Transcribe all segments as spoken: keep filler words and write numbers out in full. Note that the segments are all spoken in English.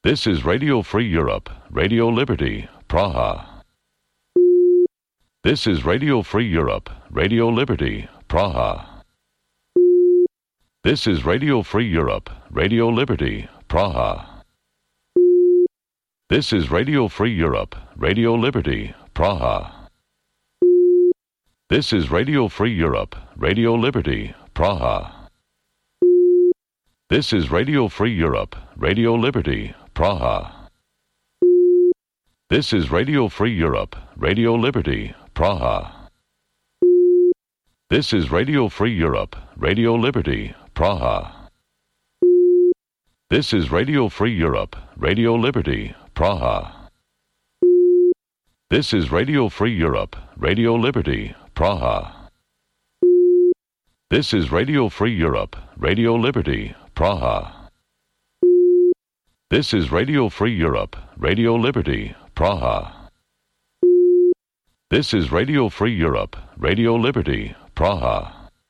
This is Radio Free Europe, Radio Liberty, Praha. This is Radio Free Europe, Radio Liberty, Praha. This is Radio Free Europe, Radio Liberty, Praha. This is Radio Free Europe, Radio Liberty, Praha. This is Radio Free Europe, Radio Liberty, Praha. This is Radio Free Europe, Radio Liberty, Praha. This is Radio Free Europe, Radio Liberty, Praha. This is Radio Free Europe, Radio Liberty, Praha. This is Radio Free Europe, Radio Liberty, Praha. This is Radio Free Europe, Radio Liberty, Praha. This is Radio Free Europe, Radio Liberty, Praha. This is Radio Free Europe, Radio Liberty, Praha. This is Radio Free Europe, Radio Liberty, Praha.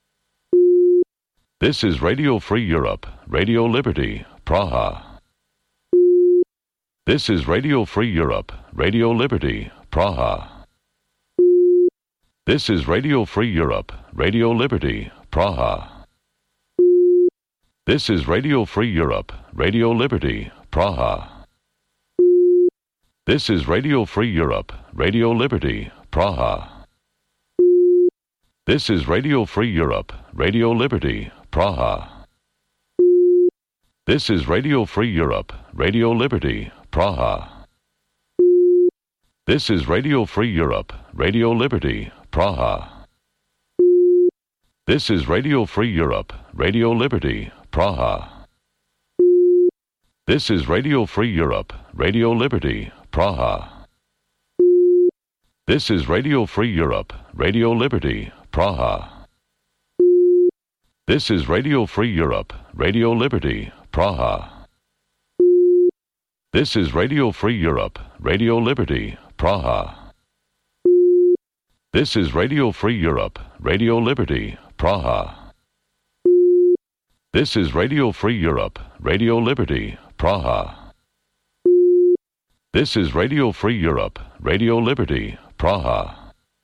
This is Radio Free Europe, Radio Liberty, Praha. This is Radio Free Europe, Radio Liberty, Praha. This is Radio Free Europe, Radio Liberty, Praha. This is Radio Free Europe, Radio Liberty, Praha. This is Radio Free Europe, Radio Liberty, Praha. This is Radio Free Europe, Radio Liberty, Praha. This is Radio Free Europe, Radio Liberty, Praha. This is Radio Free Europe, Radio Liberty, Praha. This is Radio Free Europe, Radio Liberty, Praha. This is Radio Free Europe, Radio Liberty, Praha. This is Radio Free Europe, Radio Liberty, Praha. This is Radio Free Europe, Radio Liberty, Praha. This is Radio Free Europe, Radio Liberty, Praha. This is Radio Free Europe, Radio Liberty, Praha. This is Radio Free Europe, Radio Liberty, Praha. This is Radio Free Europe, Radio Liberty, Praha.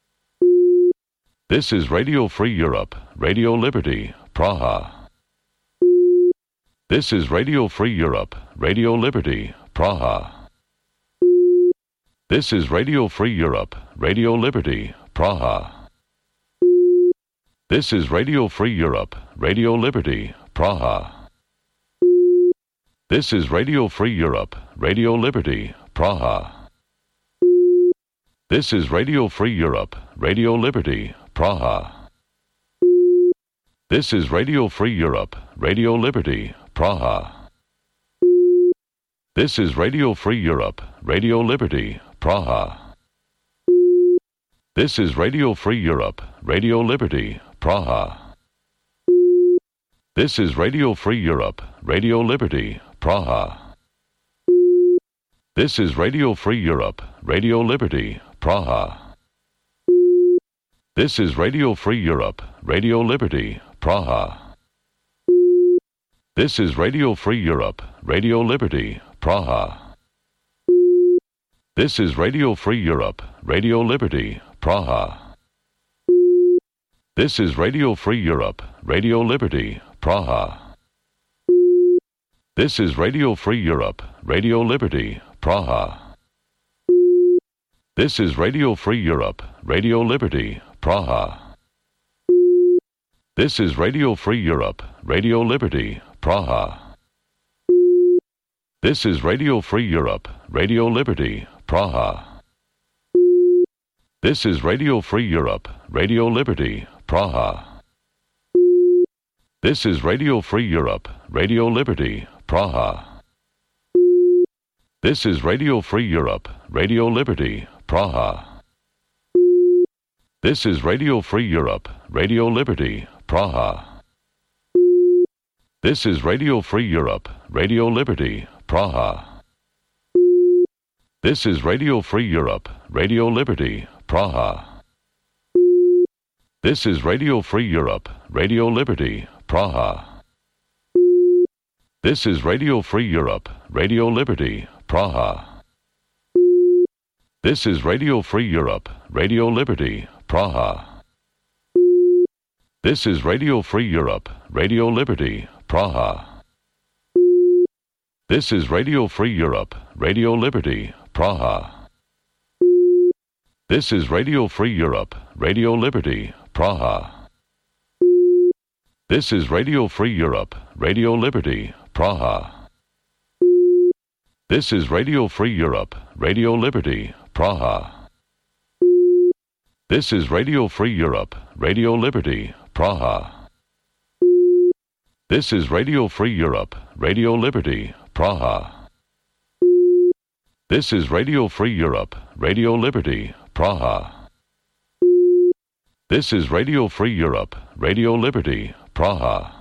This is Radio Free Europe, Radio Liberty, Praha. This is Radio Free Europe, Radio Liberty, Praha. This is Radio Free Europe, Radio Liberty, Praha. This is Radio Free Europe, Radio Liberty, Praha. This is Radio Free Europe, Radio Liberty, Praha. This is Radio Free Europe, Radio Liberty, Praha. This is Radio Free Europe, Radio Liberty, Praha. This is Radio Free Europe, Radio Liberty, Praha. This is Radio Free Europe, Radio Liberty, Praha. This is Radio Free Europe, Radio Liberty, Praha. This is Radio Free Europe, Radio Liberty, Praha. This is Radio Free Europe, Radio Liberty, Praha. This is Radio Free Europe, Radio Liberty, Praha. This is Radio Free Europe, Radio Liberty, Praha. This is Radio Free Europe, Radio Liberty, Praha. This is Radio Free Europe, Radio Liberty, Praha. This is Radio Free Europe, Radio Liberty, Praha. This is Radio Free Europe, Radio Liberty, Praha. This is Radio Free Europe, Radio Liberty, Praha. This is Radio Free Europe, Radio Liberty, Praha. This is Radio Free Europe, Radio Liberty, Praha. This is Radio Free Europe, Radio Liberty, Praha. This is Radio Free Europe, Radio Liberty, Praha. This is Radio Free Europe, Radio Liberty, Praha. This is Radio Free Europe, Radio Liberty, Praha. This is Radio Free Europe, Radio Liberty, Praha. This is Radio Free Europe, Radio Liberty, Praha. This is Radio Free Europe, Radio Liberty, Praha. This is Radio Free Europe, Radio Liberty, Praha. This is Radio Free Europe, Radio Liberty, Praha. This is Radio Free Europe, Radio Liberty, Praha. This is Radio Free Europe, Radio Liberty, Praha. This is Radio Free Europe, Radio Liberty, Praha. This is Radio Free Europe, Radio Liberty, Praha. This is Radio Free Europe, Radio Liberty, Praha. This is Radio Free Europe, Radio Liberty, Praha. This is Radio Free Europe, Radio Liberty, Praha.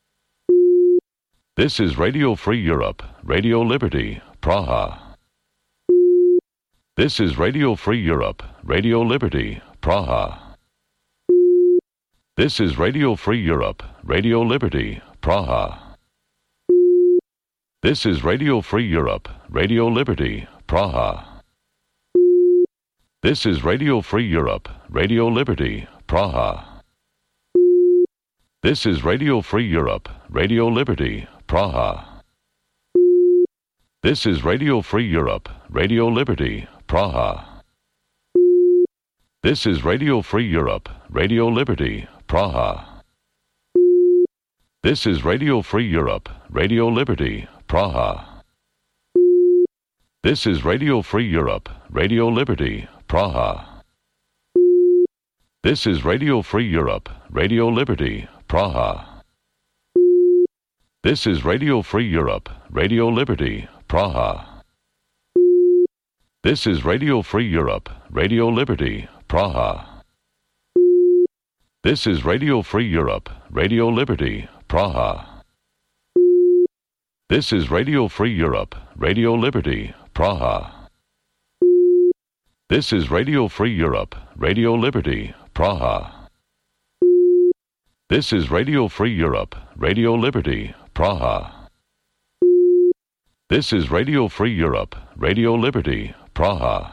This is Radio Free Europe, Radio Liberty, Praha. This is Radio Free Europe, Radio Liberty, Praha. This is Radio Free Europe, Radio Liberty, Praha. This is Radio Free Europe, Radio Liberty, Praha. This is Radio Free Europe, Radio Liberty, Praha. This is Radio Free Europe, Radio Liberty, Praha. This is Radio Free Europe, Radio Liberty, Praha. This is Radio Free Europe, Radio Liberty, Praha. This is Radio Free Europe, Radio Liberty, Praha. This is Radio Free Europe, Radio Liberty, Praha. This is Radio Free Europe, Radio Liberty, Praha. This is Radio Free Europe, Radio Liberty, Praha. This is Radio Free Europe, Radio Liberty, Praha. This is Radio Free Europe, Radio Liberty, Praha. This is Radio Free Europe, Radio Liberty, Praha. This is Radio Free Europe, Radio Liberty, Praha. This is Radio Free Europe, Radio Liberty, Praha. This is Radio Free Europe, Radio Liberty, Praha.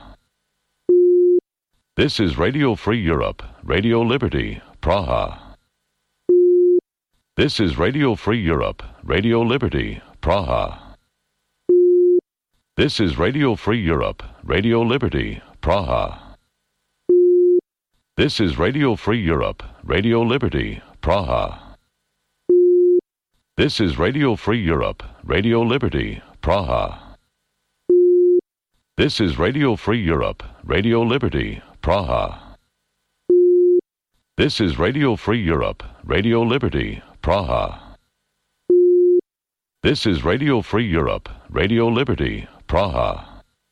This is Radio Free Europe, Radio Liberty, Praha. This is Radio Free Europe, Radio Liberty, Praha. This is Radio Free Europe, Radio Liberty, Praha. This is Radio Free Europe, Radio Liberty, Praha. This is Radio Free Europe, Radio Liberty, Praha. This is Radio Free Europe, Radio Liberty, Praha. This is Radio Free Europe, Radio Liberty, Praha. This is Radio Free Europe, Radio Liberty, Praha.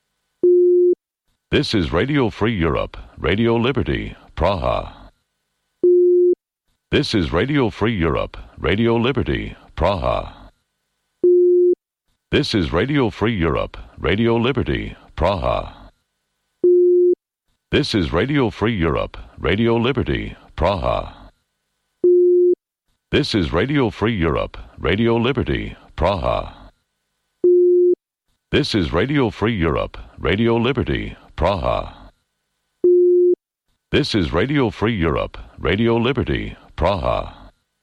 This is Radio Free Europe, Radio Liberty, Praha. This is Radio Free Europe, Radio Liberty, Praha. This is Radio Free Europe, Radio Liberty, Praha. This is Radio Free Europe, Radio Liberty, Praha. This is Radio Free Europe, Radio Liberty, Praha. This is Radio Free Europe, Radio Liberty, Praha. This is Radio Free Europe, Radio Liberty, Praha.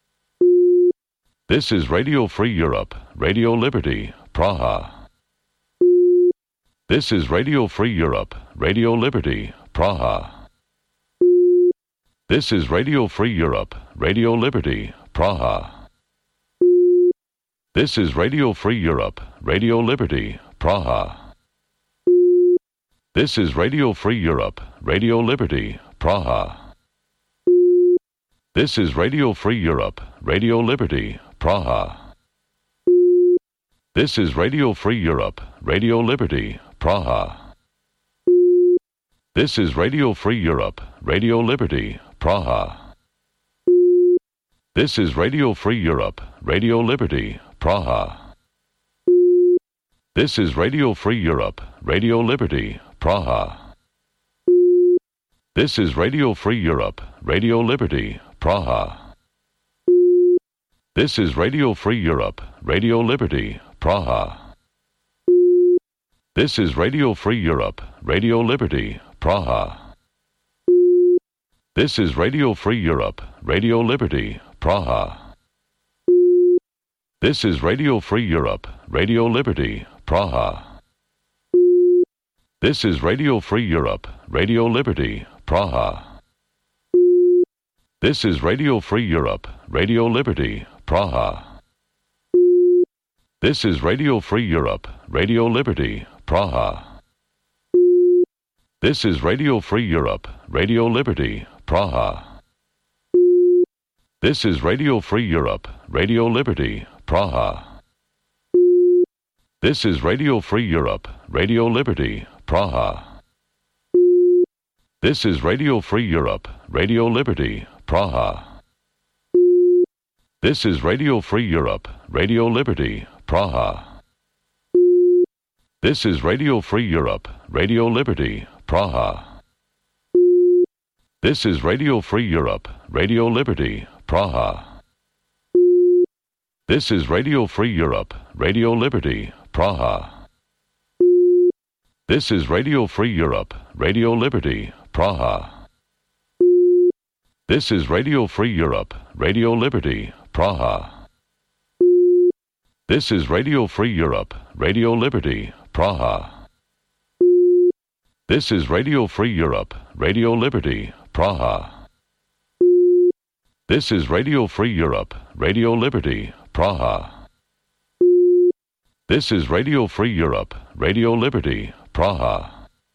This is Radio Free Europe, Radio Liberty, Praha. This is Radio Free Europe, Radio Liberty, Praha. This is Radio Free Europe, Radio Liberty, Praha. This is Radio Free Europe, Radio Liberty, Praha. This is Radio Free Europe, Radio Liberty, Praha. This is Radio Free Europe, Radio Liberty, Praha. This is Radio Free Europe, Radio Liberty, Praha. This is Radio Free Europe, Radio Liberty, Praha. This is Radio Free Europe, Radio Liberty, Praha. This is Radio Free Europe, Radio Liberty, Praha. This is Radio Free Europe, Radio Liberty, Praha. This is Radio Free Europe, Radio Liberty, Praha. This is Radio Free Europe, Radio Liberty, Praha. This is Radio Free Europe, Radio Liberty, Praha. This is Radio Free Europe, Radio Liberty, Praha. This is Radio Free Europe, Radio Liberty, Praha. This is Radio Free Europe, Radio Liberty, Praha. This is Radio Free Europe, Radio Liberty, Praha. This is Radio Free Europe, Radio Liberty, Praha. This is Radio Free Europe, Radio Liberty, Praha. This is Radio Free Europe, Radio Liberty, Praha. This is Radio Free Europe, Radio Liberty, Praha. This is Radio Free Europe, Radio Liberty, Praha. This is Radio Free Europe, Radio Liberty, Praha. This is Radio Free Europe, Radio Liberty, Praha. This is Radio Free Europe, Radio Liberty, Praha. This is Radio Free Europe, Radio Liberty, Praha. This is Radio Free Europe, Radio Liberty, Praha. This is Radio Free Europe, Radio Liberty, Praha. This is Radio Free Europe, Radio Liberty, Praha. This is Radio Free Europe, Radio Liberty, Praha. This is Radio Free Europe, Radio Liberty, Praha.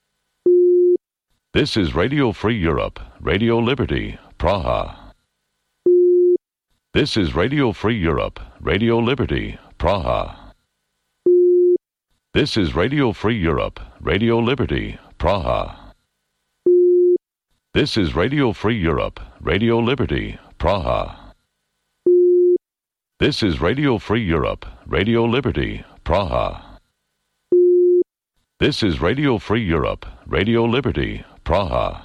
This is Radio Free Europe, Radio Liberty, Praha. This is Radio Free Europe, Radio Liberty, Praha. This is Radio Free Europe, Radio Liberty, Praha. This is Radio Free Europe, Radio Liberty, Praha. This is Radio Free Europe, Radio Liberty, Praha. This is Radio Free Europe, Radio Liberty, Praha.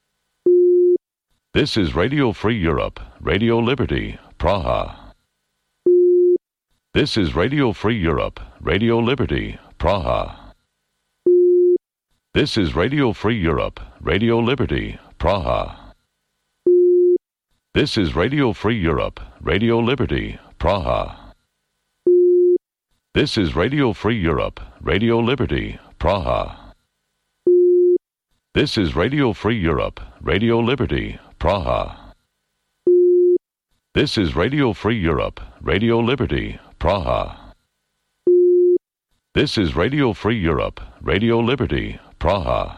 This is Radio Free Europe, Radio Liberty, Praha. This is Radio Free Europe, Radio Liberty, Praha. This is Radio Free Europe, Radio Liberty, Praha. This is Radio Free Europe, Radio Liberty, Praha. This is Radio Free Europe, Radio Liberty, Praha. This is Radio Free Europe, Radio Liberty, Praha. This is Radio Free Europe, Radio Liberty, Praha. This is Radio Free Europe, Radio Liberty, Praha.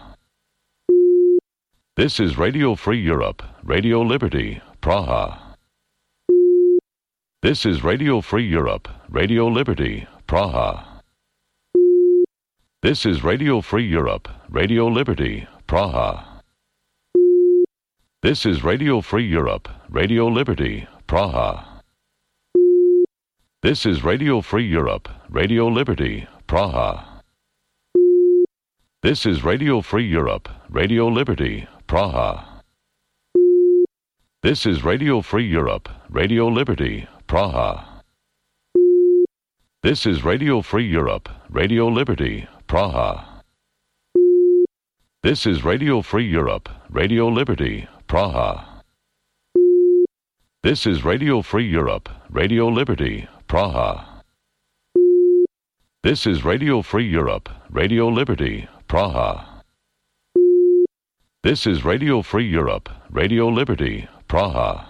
This is Radio Free Europe, Radio Liberty, Praha. This is Radio Free Europe, Radio Liberty, Praha. This is Radio Free Europe, Radio Liberty, Praha. This is Radio Free Europe, Radio Liberty, Praha. This is Radio Free Europe, Radio Liberty, Praha. This is Radio Free Europe, Radio Liberty, Praha. This is Radio Free Europe, Radio Liberty, Praha. This is Radio Free Europe, Radio Liberty, Praha. This is Radio Free Europe, Radio Liberty, Praha. This is Radio Free Europe, Radio Liberty, Praha. This is Radio Free Europe, Radio Liberty, Praha. This is Radio Free Europe, Radio Liberty, Praha.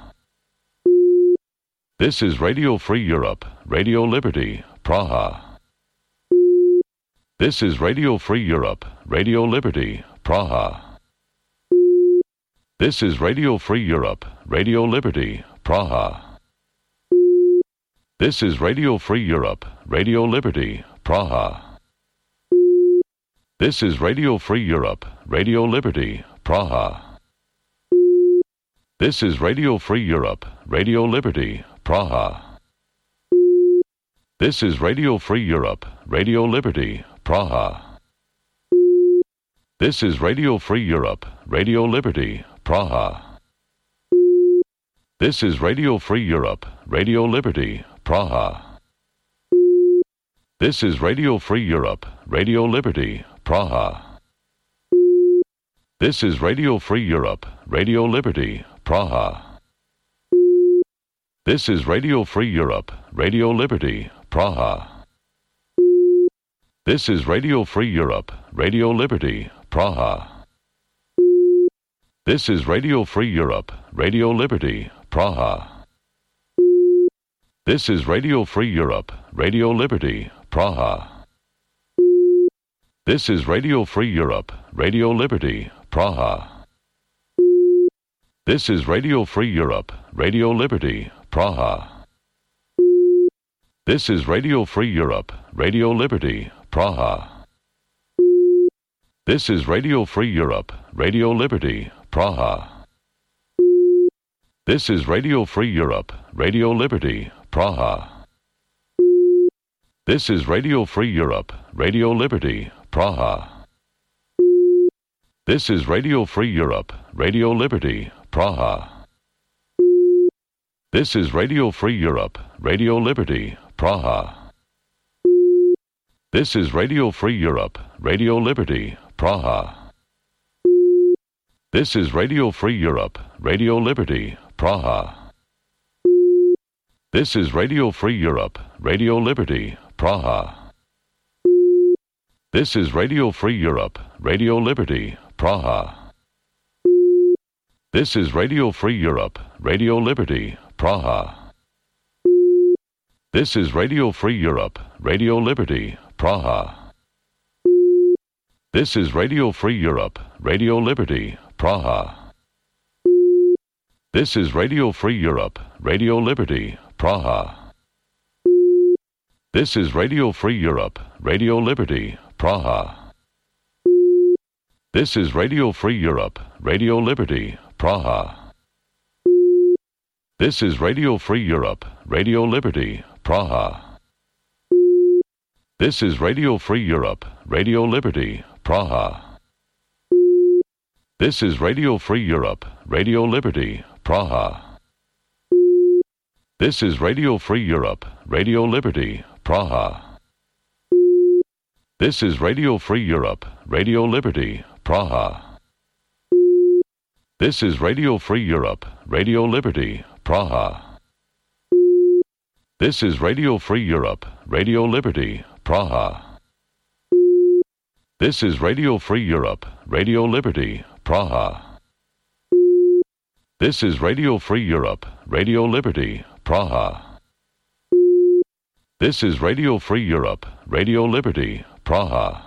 This is Radio Free Europe, Radio Liberty, Praha. This is Radio Free Europe, Radio Liberty, Praha. This is Radio Free Europe, Radio Liberty, Praha. This is Radio Free Europe, Radio Liberty, Praha. This is Radio Free Europe, Radio Liberty, Praha. This is Radio Free Europe, Radio Liberty, Praha. This is Radio Free Europe, Radio Liberty, Praha. This is Radio Free Europe, Radio Liberty, Praha. This is Radio Free Europe, Radio Liberty, Praha. This is Radio Free Europe, Radio Liberty, Praha. This is Radio Free Europe, Radio Liberty, Praha. This is Radio Free Europe, Radio Liberty, Praha. This is Radio Free Europe, Radio Liberty, Praha. This is Radio Free Europe, Radio Liberty, Praha. This is Radio Free Europe, Radio Liberty, Praha. This is Radio Free Europe, Radio Liberty, Praha. This is Radio Free Europe, Radio Liberty, Praha. This is Radio Free Europe, Radio Liberty, Praha. This is Radio Free Europe, Radio Liberty, Praha. This is Radio Free Europe, Radio Liberty, Praha. This is Radio Free Europe, Radio Liberty, Praha. This is Radio Free Europe, Radio Liberty, Praha. This is Radio Free Europe, Radio Liberty, Praha. This is Radio Free Europe, Radio Liberty, Praha. This is Radio Free Europe, Radio Liberty, Praha. This is Radio Free Europe, Radio Liberty, Praha. This is Radio Free Europe, Radio Liberty, Praha. This is Radio Free Europe, Radio Liberty, Praha. This is Radio Free Europe, Radio Liberty, Praha. This is Radio Free Europe, Radio Liberty, Praha. This is Radio Free Europe, Radio Liberty, Praha. This is Radio Free Europe, Radio Liberty, Praha. This is Radio Free Europe, Radio Liberty, Praha. This is Radio Free Europe, Radio Liberty, Praha. This is Radio Free Europe, Radio Liberty, Praha. This is Radio Free Europe, Radio Liberty, Praha. This is Radio Free Europe, Radio Liberty, Praha. This is Radio Free Europe, Radio Liberty, Praha. This is Radio Free Europe, Radio Liberty, Praha. This is Radio Free Europe, Radio Liberty, Praha. This is Radio Free Europe, Radio Liberty, Praha. This is Radio Free Europe, Radio Liberty, Praha. This is Radio Free Europe, Radio Liberty, Praha.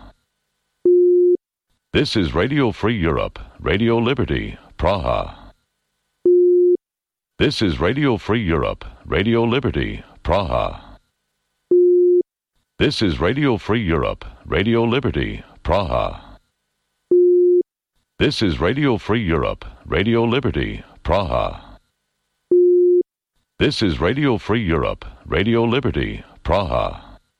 This is Radio Free Europe, Radio Liberty, Praha. This is Radio Free Europe, Radio Liberty, Praha. This is Radio Free Europe, Radio Liberty, Praha. This is Radio Free Europe, Radio Liberty, Praha. This is Radio Free Europe, Radio Liberty, Praha.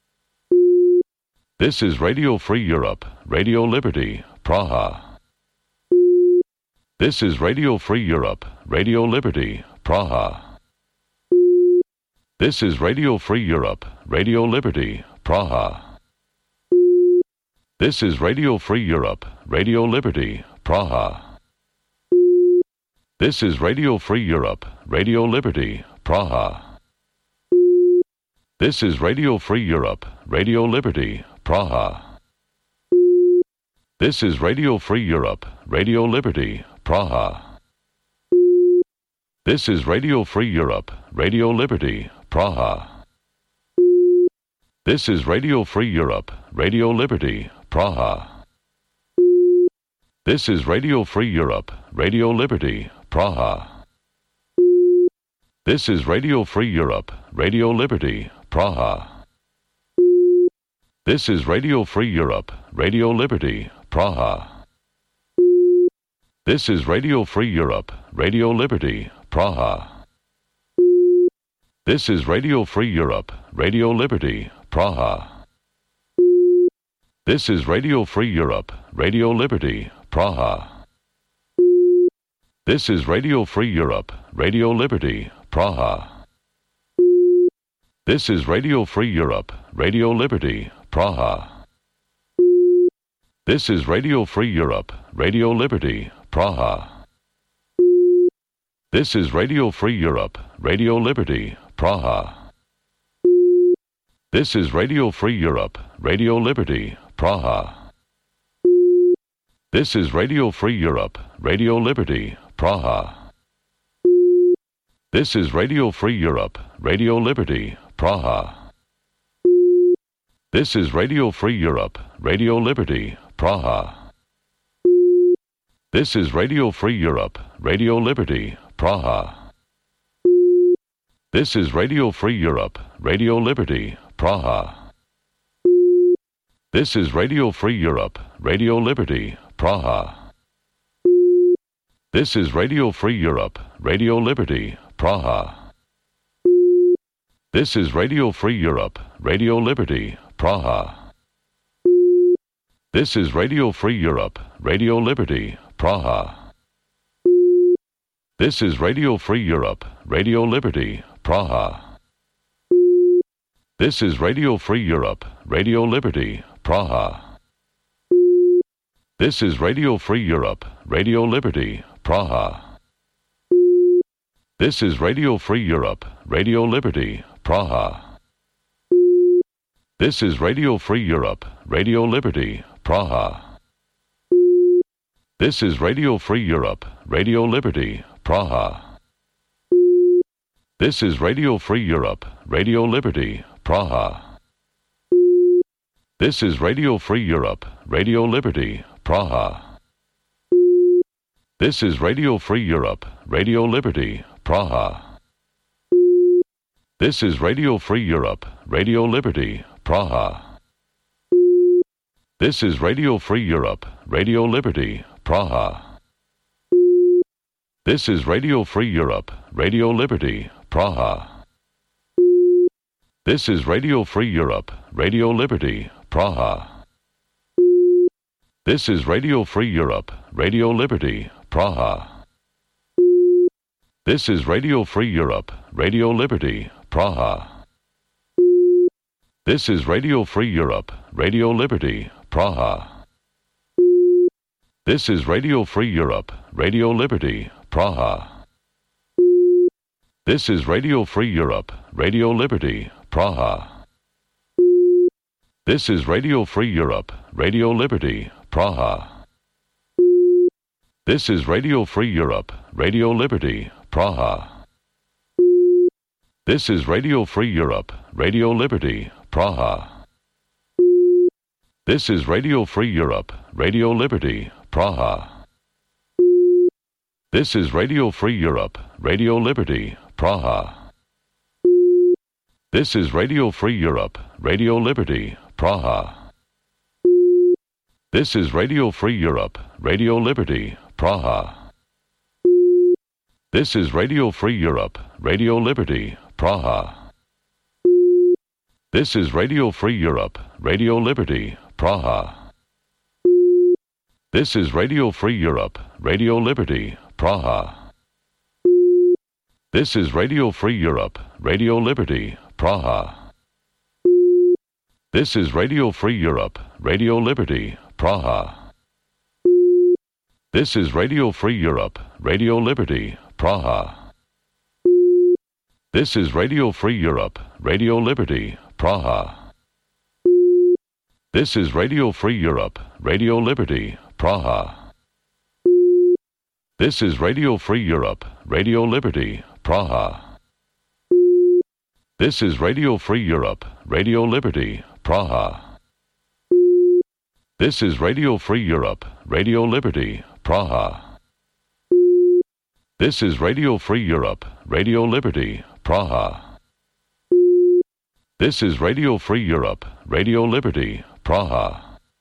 This is Radio Free Europe, Radio Liberty, Praha. This is Radio Free Europe, Radio Liberty, Praha. This is Radio Free Europe, Radio Liberty, Praha. This is Radio Free Europe, Radio Liberty, Praha. This is Radio Free Europe, Radio Liberty, Praha. This is Radio Free Europe, Radio Liberty, Praha. This is Radio Free Europe, Radio Liberty, Praha. This is Radio Free Europe, Radio Liberty, Praha. This is Radio Free Europe, Radio Liberty, Praha. This is Radio Free Europe, Radio Liberty, Praha. This is Radio Free Europe, Radio Liberty, Praha. This is Radio Free Europe, Radio Liberty, Praha. This is Radio Free Europe, Radio Liberty, Praha. This is Radio Free Europe, Radio Liberty, Praha. This is Radio Free Europe, Radio Liberty, Praha. This is Radio Free Europe, Radio Liberty, Praha. This is Radio Free Europe, Radio Liberty, Praha. This is Radio Free Europe, Radio Liberty, Praha. This is Radio Free Europe, Radio Liberty, Praha. This is Radio Free Europe, Radio Liberty, Praha. This is Radio Free Europe, Radio Liberty, Praha. This is Radio Free Europe, Radio Liberty, Praha. This is Radio Free Europe, Radio Liberty, Praha. This is Radio Free Europe, Radio Liberty, Praha. This is Radio Free Europe, Radio Liberty, Praha. This is Radio Free Europe, Radio Liberty, Praha. This is Radio Free Europe, Radio Liberty, Praha. This is Radio Free Europe, Radio Liberty, Praha. This is Radio Free Europe, Radio Liberty, Praha. This is Radio Free Europe, Radio Liberty, Praha. This is Radio Free Europe, Radio Liberty, Praha. This is Radio Free Europe, Radio Liberty, Praha. This is Radio Free Europe, Radio Liberty, Praha. This is Radio Free Europe, Radio Liberty, Praha. This is Radio Free Europe, Radio Liberty, Praha. This is Radio Free Europe, Radio Liberty, Praha. This is Radio Free Europe, Radio Liberty, Praha. This is Radio Free Europe, Radio Liberty, Praha. This is Radio Free Europe, Radio Liberty, Praha. This is Radio Free Europe, Radio Liberty, Praha. This is Radio Free Europe, Radio Liberty, Praha. This is Radio Free Europe, Radio Liberty, Praha. This is Radio Free Europe, Radio Liberty, Praha. This is Radio Free Europe, Radio Liberty, Praha. This is Radio Free Europe, Radio Liberty, Praha. This is Radio Free Europe, Radio Liberty, Praha. This is Radio Free Europe, Radio Liberty, Praha. This is Radio Free Europe, Radio Liberty, Praha. This is Radio Free Europe, Radio Liberty, Praha. This is Radio Free Europe, Radio Liberty, Praha. This is Radio Free Europe, Radio Liberty, Praha. This is Radio Free Europe, Radio Liberty, Praha. This is Radio Free Europe, Radio Liberty, Praha. This is Radio Free Europe, Radio Liberty, Praha. This is Radio Free Europe, Radio Liberty, Praha. This is Radio Free Europe, Radio Liberty, Praha. This is Radio Free Europe, Radio Liberty, Praha. This is Radio Free Europe, Radio Liberty, Praha. This is Radio Free Europe, Radio Liberty, Praha. This is Radio Free Europe, Radio Liberty, Praha. This is Radio Free Europe, Radio Liberty, Praha. This is Radio Free Europe, Radio Liberty, Praha. This is Radio Free Europe, Radio Liberty, Praha. This is Radio Free Europe, Radio Liberty, Praha. This is Radio Free Europe, Radio Liberty, Praha. This is Radio Free Europe, Radio Liberty, Praha. This is Radio Free Europe, Radio Liberty, Praha.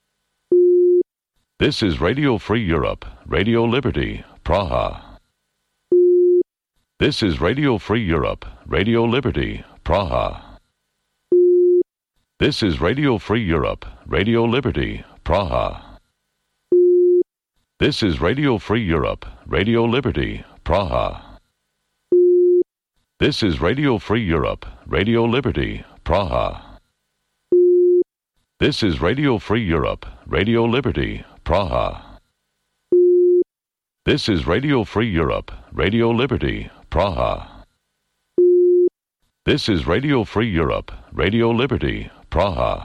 This is Radio Free Europe, Radio Liberty, Praha. This is Radio Free Europe, Radio Liberty, Praha. This is Radio Free Europe, Radio Liberty, Praha. This is Radio Free Europe, Radio Liberty, Praha. This is Radio Free Europe, Radio Liberty, Praha. This is Radio Free Europe, Radio Liberty, Praha. This is Radio Free Europe, Radio Liberty, Praha. This is Radio Free Europe, Radio Liberty, Praha.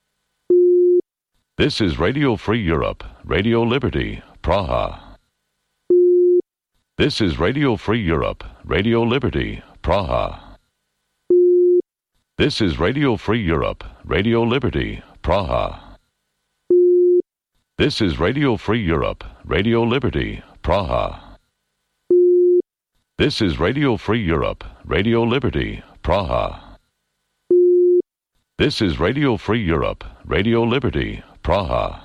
This is Radio Free Europe, Radio Liberty, Praha. This is Radio Free Europe, Radio Liberty, Praha. This is Radio Free Europe, Radio Liberty, Praha. This is Radio Free Europe, Radio Liberty, Praha. This is Radio Free Europe, Radio Liberty, Praha. This is Radio Free Europe, Radio Liberty, Praha.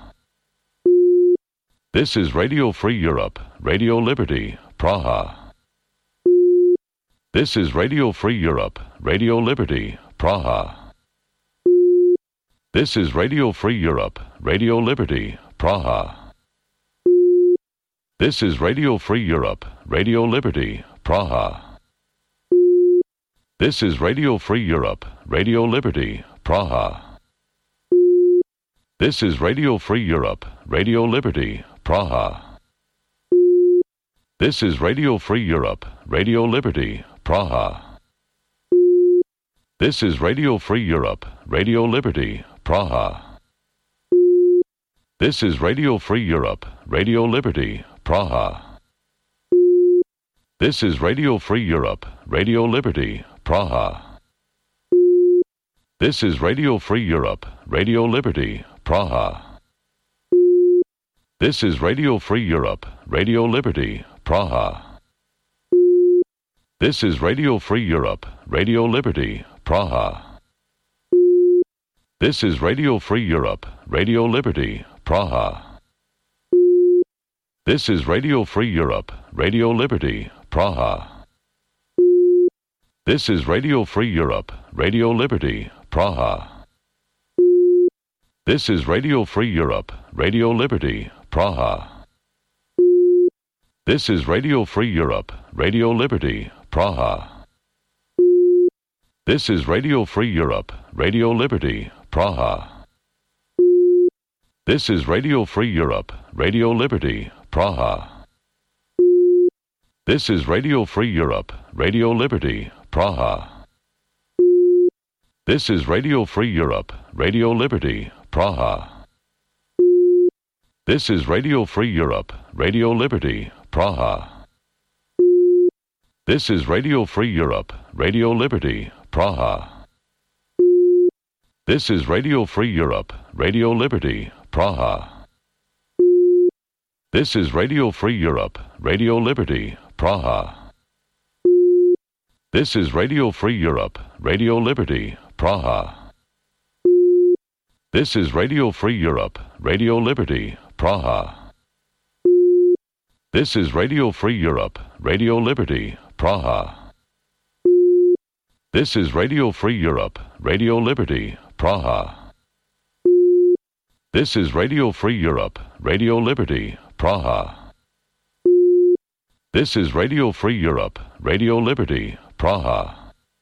This is Radio Free Europe, Radio Liberty, Praha. This is Radio Free Europe, Radio Liberty, Praha. This is Radio Free Europe, Radio Liberty, Praha. This is Radio Free Europe, Radio Liberty, Praha. This is Radio Free Europe, Radio Liberty, Praha. This is Radio Free Europe, Radio Liberty, Praha. This is Radio Free Europe, Radio Liberty, Praha. This is Radio Free Europe, Radio Liberty, Praha. This is Radio Free Europe, Radio Liberty, Praha. This is Radio Free Europe, Radio Liberty, Praha. This is Radio Free Europe, Radio Liberty, Praha. This is Radio Free Europe, Radio Liberty, Praha. This is Radio Free Europe, Radio Liberty, Praha. This is Radio Free Europe, Radio Liberty, Praha. This is Radio Free Europe, Radio Liberty, Praha. This is Radio Free Europe, Radio Liberty, Praha. This is Radio Free Europe, Radio Liberty, Praha. This is Radio Free Europe, Radio Liberty, Praha. This is Radio Free Europe, Radio Liberty, Praha. This is Radio Free Europe, Radio Liberty, Praha. This is Radio Free Europe, Radio Liberty, Praha. This is Radio Free Europe, Radio Liberty, Praha. This is Radio Free Europe, Radio Liberty, Praha. This is Radio Free Europe, Radio Liberty, Praha. This is Radio Free Europe, Radio Liberty, Praha. This is Radio Free Europe, Radio Liberty, Praha. This is Radio Free Europe, Radio Liberty, Praha. This is Radio Free Europe, Radio Liberty, Praha. This is Radio Free Europe, Radio Liberty, Praha. This is Radio Free Europe, Radio Liberty, Praha. This is Radio Free Europe, Radio Liberty, Praha. This is Radio Free Europe, Radio Liberty, Praha.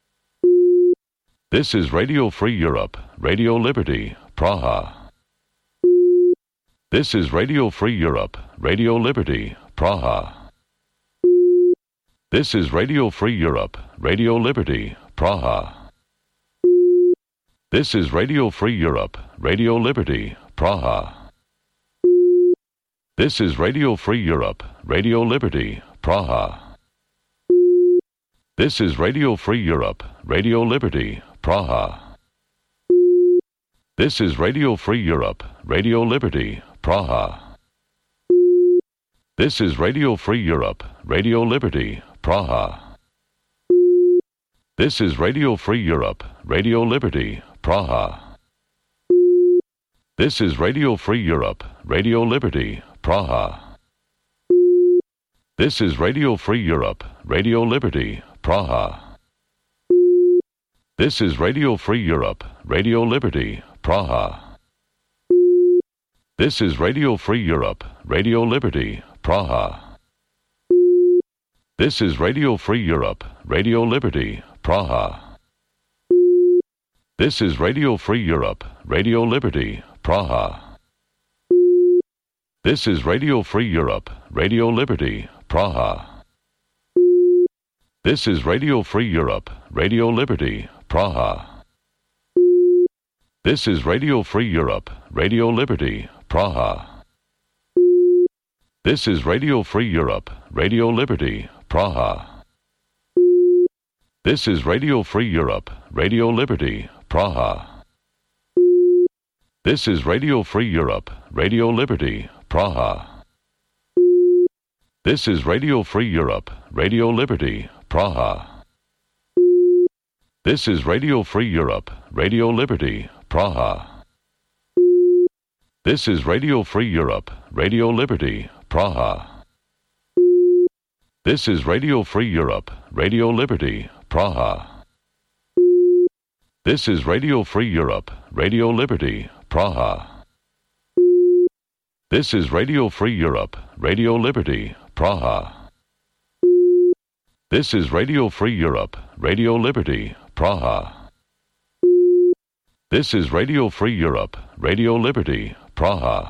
This is Radio Free Europe, Radio Liberty, Praha. This is Radio Free Europe, Radio Liberty, Praha. This is Radio Free Europe, Radio Liberty, Praha. This is Radio Free Europe, Radio Liberty, Praha. This is Radio Free Europe, Radio Liberty, Praha. This is Radio Free Europe, Radio Liberty, Praha. This is Radio Free Europe, Radio Liberty, Praha. This is Radio Free Europe, Radio Liberty, Praha. This is Radio Free Europe, Radio Liberty, Praha. This is Radio Free Europe, Radio Liberty, Praha. This is Radio Free Europe, Radio Liberty, Praha. This is Radio Free Europe, Radio Liberty, Praha. This is Radio Free Europe, Radio Liberty, Praha. This is Radio Free Europe, Radio Liberty, Praha. This is Radio Free Europe, Radio Liberty, Praha. This is Radio Free Europe, Radio Liberty, Praha. This is Radio Free Europe, Radio Liberty, Praha. This is Radio Free Europe, Radio Liberty, Praha. This is Radio Free Europe, Radio Liberty, Praha. This is Radio Free Europe, Radio Liberty, Praha. This is Radio Free Europe, Radio Liberty, Praha. This is Radio Free Europe, Radio Liberty, Praha. This is Radio Free Europe, Radio Liberty, Praha. This is Radio Free Europe, Radio Liberty, Praha. This is Radio Free Europe, Radio Liberty, Praha. This is Radio Free Europe, Radio Liberty, Praha. This is Radio Free Europe, Radio Liberty, Praha. This is Radio Free Europe, Radio Liberty, Praha. This is Radio Free Europe, Radio Liberty, Praha.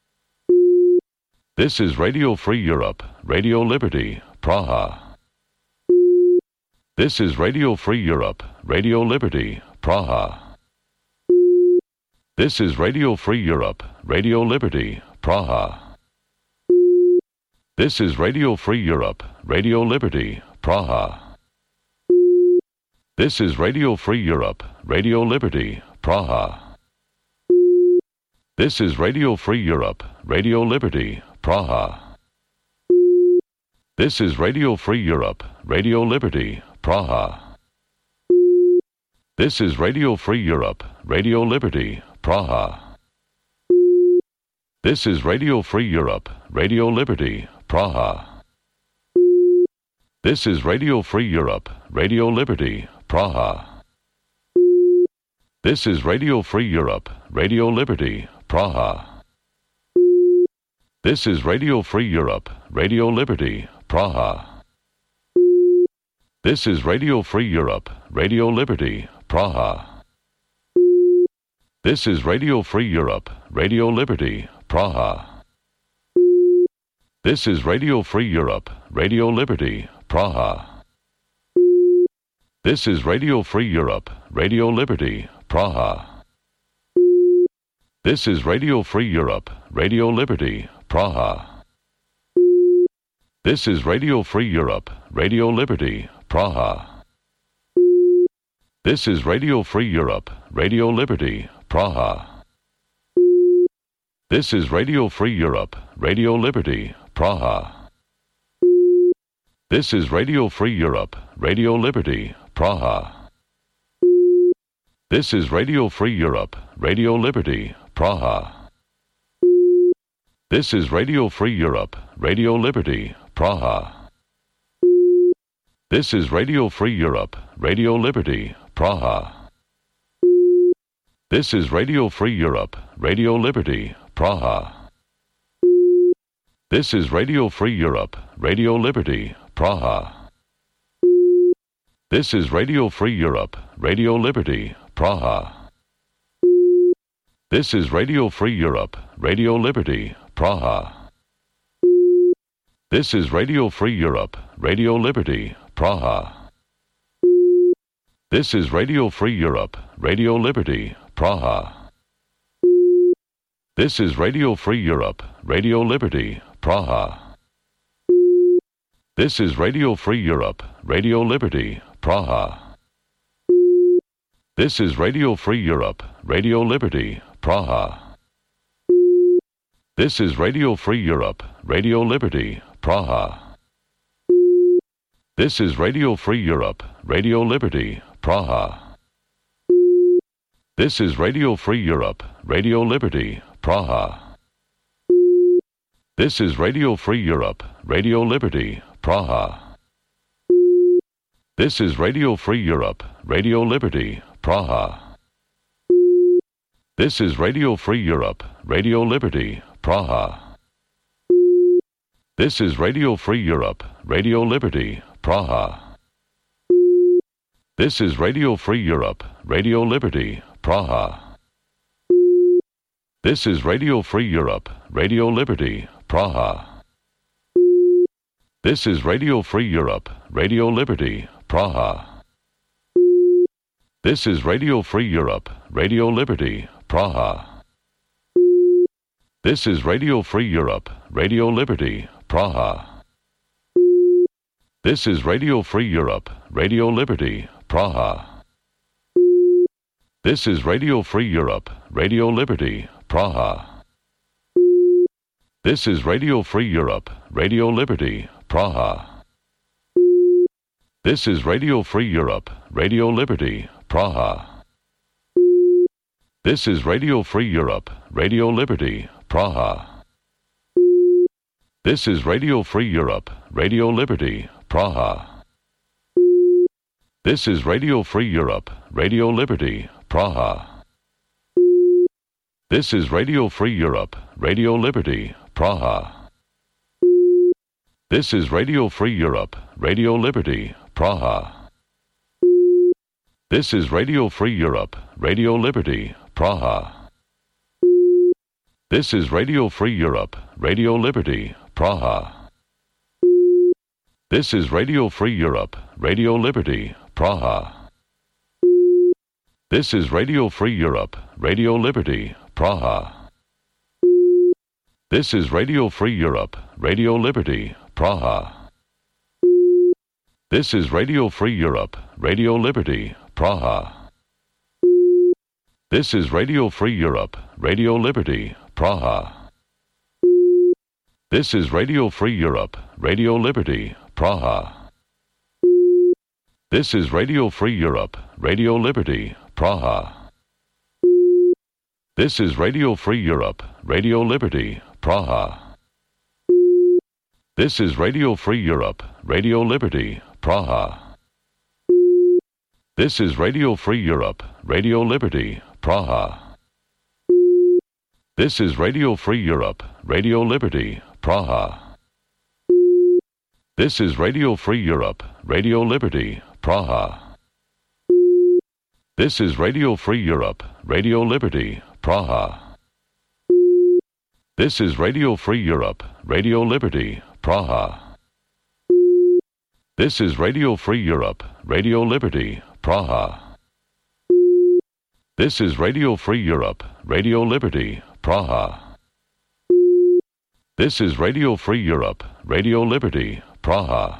This is Radio Free Europe, Radio Liberty, Praha. This is Radio Free Europe, Radio Liberty, Praha. This is Radio Free Europe, Radio Liberty, Praha. This is Radio Free Europe, Radio Liberty, Praha. This is Radio Free Europe, Radio Liberty, Praha. This is Radio Free Europe, Radio Liberty, Praha. This is Radio Free Europe, Radio Liberty, Praha. This is Radio Free Europe, Radio Liberty, Praha. This is Radio Free Europe, Radio Liberty, Praha. This is Radio Free Europe, Radio Liberty, Praha. This is Radio Free Europe, Radio Liberty, Praha. This is Radio Free Europe, Radio Liberty, Praha. This is Radio Free Europe, Radio Liberty, Praha. This is Radio Free Europe, Radio Liberty, Praha. This is Radio Free Europe, Radio Liberty, Praha. This is Radio Free Europe, Radio Liberty, Praha. This is Radio Free Europe, Radio Liberty, Praha. This is Radio Free Europe, Radio Liberty, Praha. This is Radio Free Europe, Radio Liberty, Praha. This is Radio Free Europe, Radio Liberty, Praha. This is Radio Free Europe, Radio Liberty, Praha. This is Radio Free Europe, Radio Liberty, Praha. This is Radio Free Europe, Radio Liberty, Praha. This is Radio Free Europe, Radio Liberty, Praha. This is Radio Free Europe, Radio Liberty, Praha. This is Radio Free Europe, Radio Liberty, Praha. This is Radio Free Europe, Radio Liberty, Praha. This is Radio Free Europe, Radio Liberty, Praha. This is Radio Free Europe, Radio Liberty, Praha. This is Radio Free Europe, Radio Liberty, Praha. This is Radio Free Europe, Radio Liberty, Praha. This is Radio Free Europe, Radio Liberty, Praha. This is Radio Free Europe, Radio Liberty, Praha. This is Radio Free Europe, Radio Liberty, Praha. This is Radio Free Europe, Radio Liberty, Praha. This is Radio Free Europe, Radio Liberty, Praha. This is Radio Free Europe, Radio Liberty, Praha. This is Radio Free Europe, Radio Liberty, Praha. This is Radio Free Europe, Radio Liberty, Praha. This is Radio Free Europe, Radio Liberty, Praha. This is Radio Free Europe, Radio Liberty, Praha. This is Radio Free Europe, Radio Liberty, Praha. This is Radio Free Europe, Radio Liberty, Praha. This is Radio Free Europe, Radio Liberty, Praha. This is Radio Free Europe, Radio Liberty, Praha. This is Radio Free Europe, Radio Liberty, Praha. This is Radio Free Europe, Radio Liberty, Praha. This is Radio Free Europe, Radio Liberty, Praha. This is Radio Free Europe, Radio Liberty, Praha. This is Radio Free Europe, Radio Liberty, Praha. This is Radio Free Europe, Radio Liberty, Praha. This is Radio Free Europe, Radio Liberty, Praha. This is Radio Free Europe, Radio Liberty, Praha. This is Radio Free Europe, Radio Liberty, Praha. This is Radio Free Europe, Radio Liberty, Praha. This is Radio Free Europe, Radio Liberty, Praha. This is Radio Free Europe, Radio Liberty, Praha. This is Radio Free Europe, Radio Liberty, Praha. This is Radio Free Europe, Radio Liberty, Praha. This is Radio Free Europe, Radio Liberty, Praha. This is Radio Free Europe, Radio Liberty, Praha. This is Radio Free Europe, Radio Liberty, Praha. This is Radio Free Europe, Radio Liberty, Praha. This is Radio Free Europe, Radio Liberty, Praha. This is Radio Free Europe, Radio Liberty, Praha. This is Radio Free Europe, Radio Liberty, Praha. This is Radio Free Europe, Radio Liberty, Praha. This is Radio Free Europe, Radio Liberty, Praha. This is Radio Free Europe, Radio Liberty, Praha. This is Radio Free Europe, Radio Liberty, Praha. This is Radio Free Europe, Radio Liberty, Praha. This is Radio Free Europe, Radio Liberty, Praha. This is Radio Free Europe, Radio Liberty, Praha.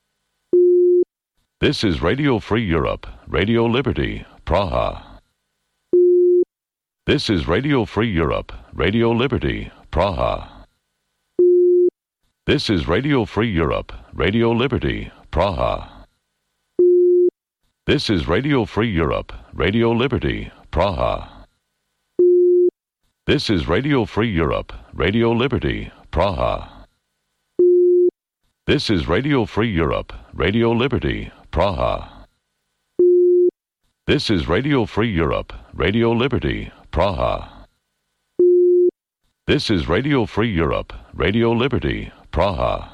This is Radio Free Europe, Radio Liberty, Praha. This is Radio Free Europe, Radio Liberty, Praha. This is Radio Free Europe, Radio Liberty, Praha. This is Radio Free Europe, Radio Liberty, Praha. This is Radio Free Europe, Radio Liberty, Praha. This is Radio Free Europe, Radio Liberty, Praha. This is Radio Free Europe, Radio Liberty, Praha. This is Radio Free Europe, Radio Liberty, Praha.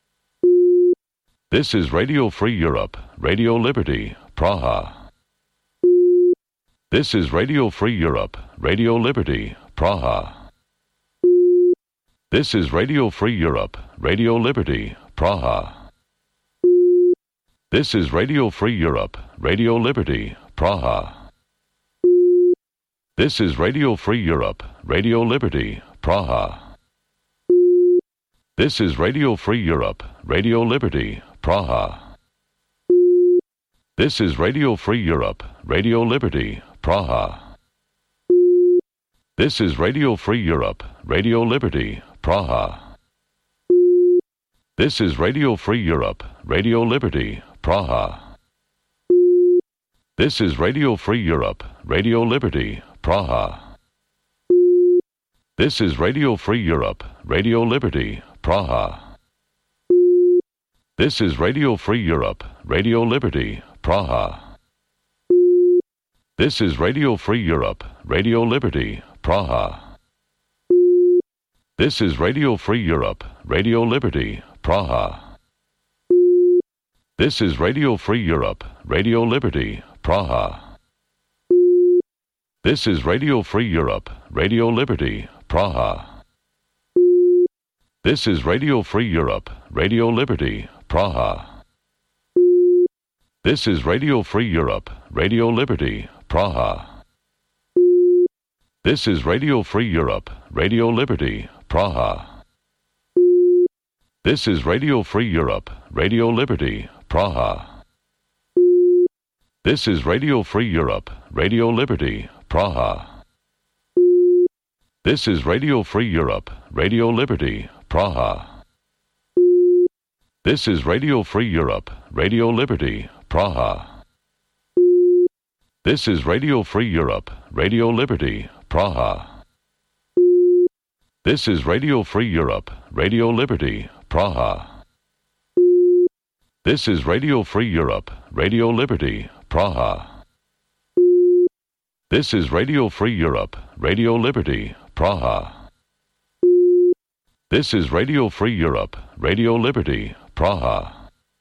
This is Radio Free Europe, Radio Liberty, Praha. This is Radio Free Europe, Radio Liberty, Praha. This is Radio Free Europe, Radio Liberty, Praha. This is Radio Free Europe, Radio Liberty, Praha. This is Radio Free Europe, Radio Liberty, Praha. This is Radio Free Europe, Radio Liberty, Praha. This is Radio Free Europe, Radio Liberty, Praha. This is Radio Free Europe, Radio Liberty, Praha. This is Radio Free Europe, Radio Liberty, Praha. This is Radio Free Europe, Radio Liberty, Praha. This is Radio Free Europe, Radio Liberty, Praha. This is Radio Free Europe, Radio Liberty, Praha. This is Radio Free Europe, Radio Liberty, Praha. This is Radio Free Europe, Radio Liberty, Praha. This is Radio Free Europe, Radio Liberty, Praha. This is Radio Free Europe, Radio Liberty, Praha. This is Radio Free Europe, Radio Liberty, Praha. This is Radio Free Europe, Radio Liberty, Praha. This is Radio Free Europe, Radio Liberty, Praha. This is Radio Free Europe, Radio Liberty, Praha. This is Radio Free Europe, Radio Liberty, Praha. This is Radio Free Europe, Radio Liberty, Praha. This is Radio Free Europe, Radio Liberty, Praha. This is Radio Free Europe, Radio Liberty, Praha. This is Radio Free Europe, Radio Liberty, Praha. This is Radio Free Europe, Radio Liberty, Praha. This is Radio Free Europe, Radio Liberty, Praha. This is Radio Free Europe, Radio Liberty, Praha.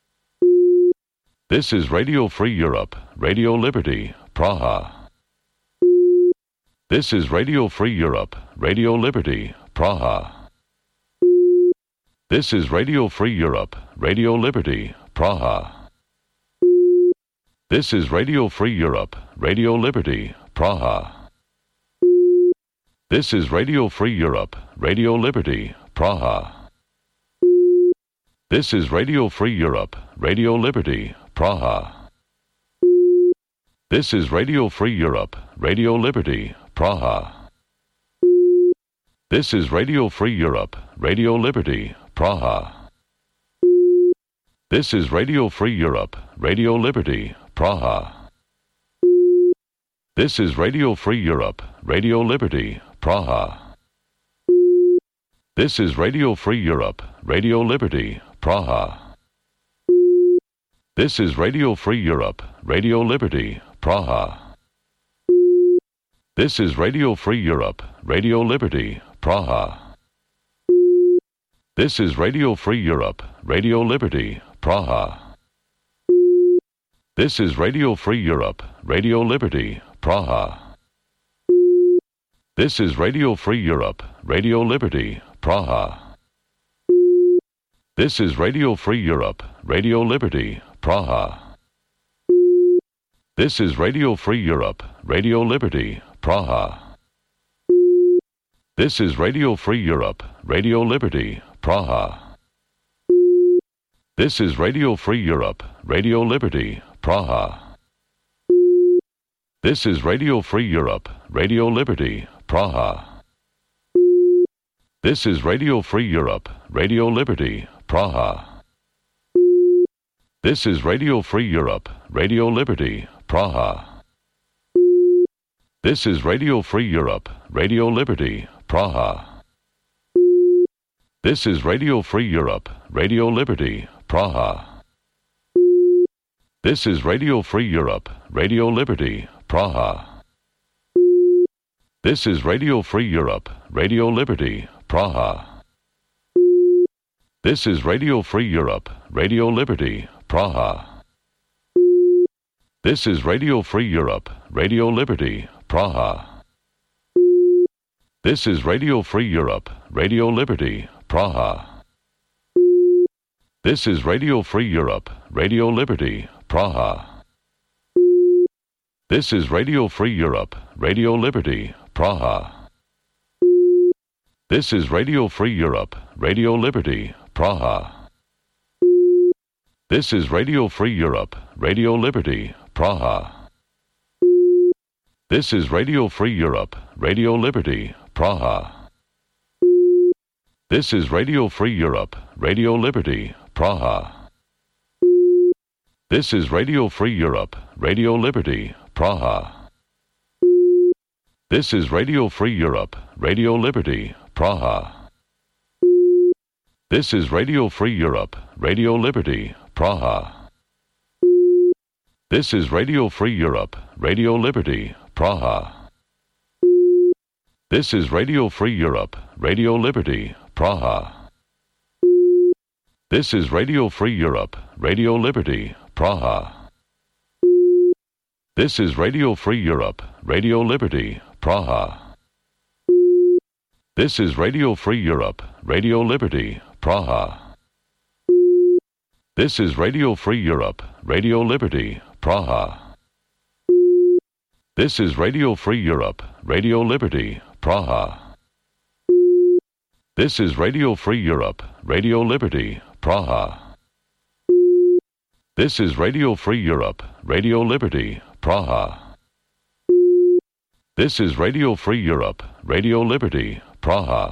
This is Radio Free Europe, Radio Liberty, Praha. This is Radio Free Europe, Radio Liberty, Praha. This is Radio Free Europe, Radio Liberty, Praha. This is Radio Free Europe, Radio Liberty, Praha. This is Radio Free Europe, Radio Liberty, Praha. This is Radio Free Europe, Radio Liberty, Praha. This is Radio Free Europe, Radio Liberty, Praha. This is Radio Free Europe, Radio Liberty, Praha. This is Radio Free Europe, Radio Liberty, Praha. This is Radio Free Europe, Radio Liberty, Praha. This is Radio Free Europe, Radio Liberty, Praha. This is Radio Free Europe, Radio Liberty, Praha. This is Radio Free Europe, Radio Liberty, Praha. This is Radio Free Europe, Radio Liberty, Praha. This is Radio Free Europe, Radio Liberty, Praha. This is Radio Free Europe, Radio Liberty, Praha. This is Radio Free Europe, Radio Liberty, Praha. This is Radio Free Europe, Radio Liberty, Praha. This is Radio Free Europe, Radio Liberty, Praha. This is Radio Free Europe, Radio Liberty, Praha. This is Radio Free Europe, Radio Liberty, Praha. This is Radio Free Europe, Radio Liberty, Praha. This is Radio Free Europe, Radio Liberty, Praha. This is Radio Free Europe, Radio Liberty, Praha. This is Radio Free Europe, Radio Liberty, Praha. This is Radio Free Europe, Radio Liberty, Praha. This is Radio Free Europe, Radio Liberty, Praha. This is Radio Free Europe, Radio Liberty, Praha. This is Radio Free Europe, Radio Liberty, Praha. This is Radio Free Europe, Radio Liberty, Praha. This is Radio Free Europe, Radio Liberty, Praha. This is Radio Free Europe, Radio Liberty, Praha. This is Radio Free Europe, Radio Liberty, Praha. This is Radio Free Europe, Radio Liberty, Praha. This is Radio Free Europe, Radio Liberty, Praha. This is Radio Free Europe, Radio Liberty, Praha. This is Radio Free Europe, Radio Liberty, Praha. This is Radio Free Europe, Radio Liberty, Praha. This is Radio Free Europe, Radio Liberty, Praha. This is Radio Free Europe, Radio Liberty, Praha. This is Radio Free Europe, Radio Liberty, Praha. This is Radio Free Europe, Radio Liberty, Praha. This is Radio Free Europe, Radio Liberty, Praha. This is Radio Free Europe, Radio Liberty, Praha. This is Radio Free Europe, Radio Liberty, Praha. This is Radio Free Europe, Radio Liberty, Praha. This is Radio Free Europe, Radio Liberty, Praha. This is Radio Free Europe, Radio Liberty, Praha. This is Radio Free Europe, Radio Liberty, Praha.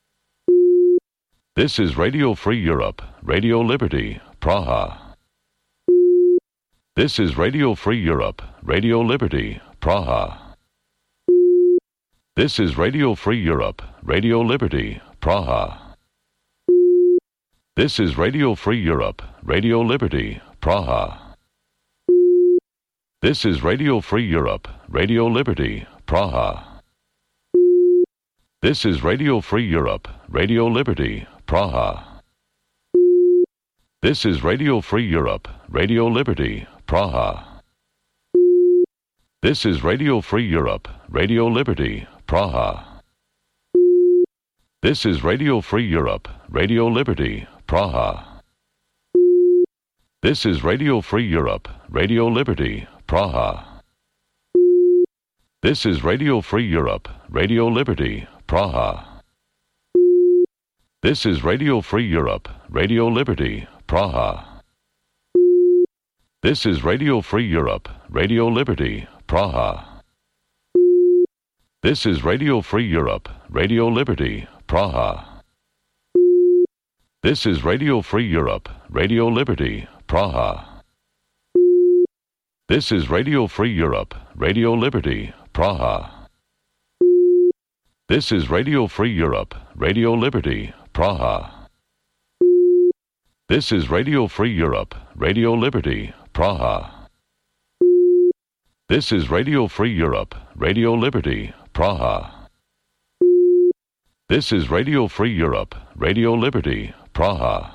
This is Radio Free Europe, Radio Liberty, Praha. This is Radio Free Europe, Radio Liberty, Praha. This is Radio Free Europe, Radio Liberty, Praha. This is Radio Free Europe, Radio Liberty, Praha. This is Radio Free Europe, Radio Liberty, Praha. This is Radio Free Europe, Radio Liberty, Praha. This is Radio Free Europe, Radio Liberty, Praha. This is Radio Free Europe, Radio Liberty, Praha. This is Radio Free Europe, Radio Liberty, Praha. This is Radio Free Europe, Radio Liberty, Praha. This is Radio Free Europe, Radio Liberty, Praha. This is Radio Free Europe, Radio Liberty, Praha. This is Radio Free Europe, Radio Liberty, Praha. This is Radio Free Europe, Radio Liberty, Praha. This is Radio Free Europe, Radio Liberty, Praha. This is Radio Free Europe, Radio Liberty, Praha. This is Radio Free Europe, Radio Liberty, Praha. This is Radio Free Europe, Radio Liberty, Praha. This is Radio Free Europe, Radio Liberty, Praha. This is Radio Free Europe, Radio Liberty, Praha.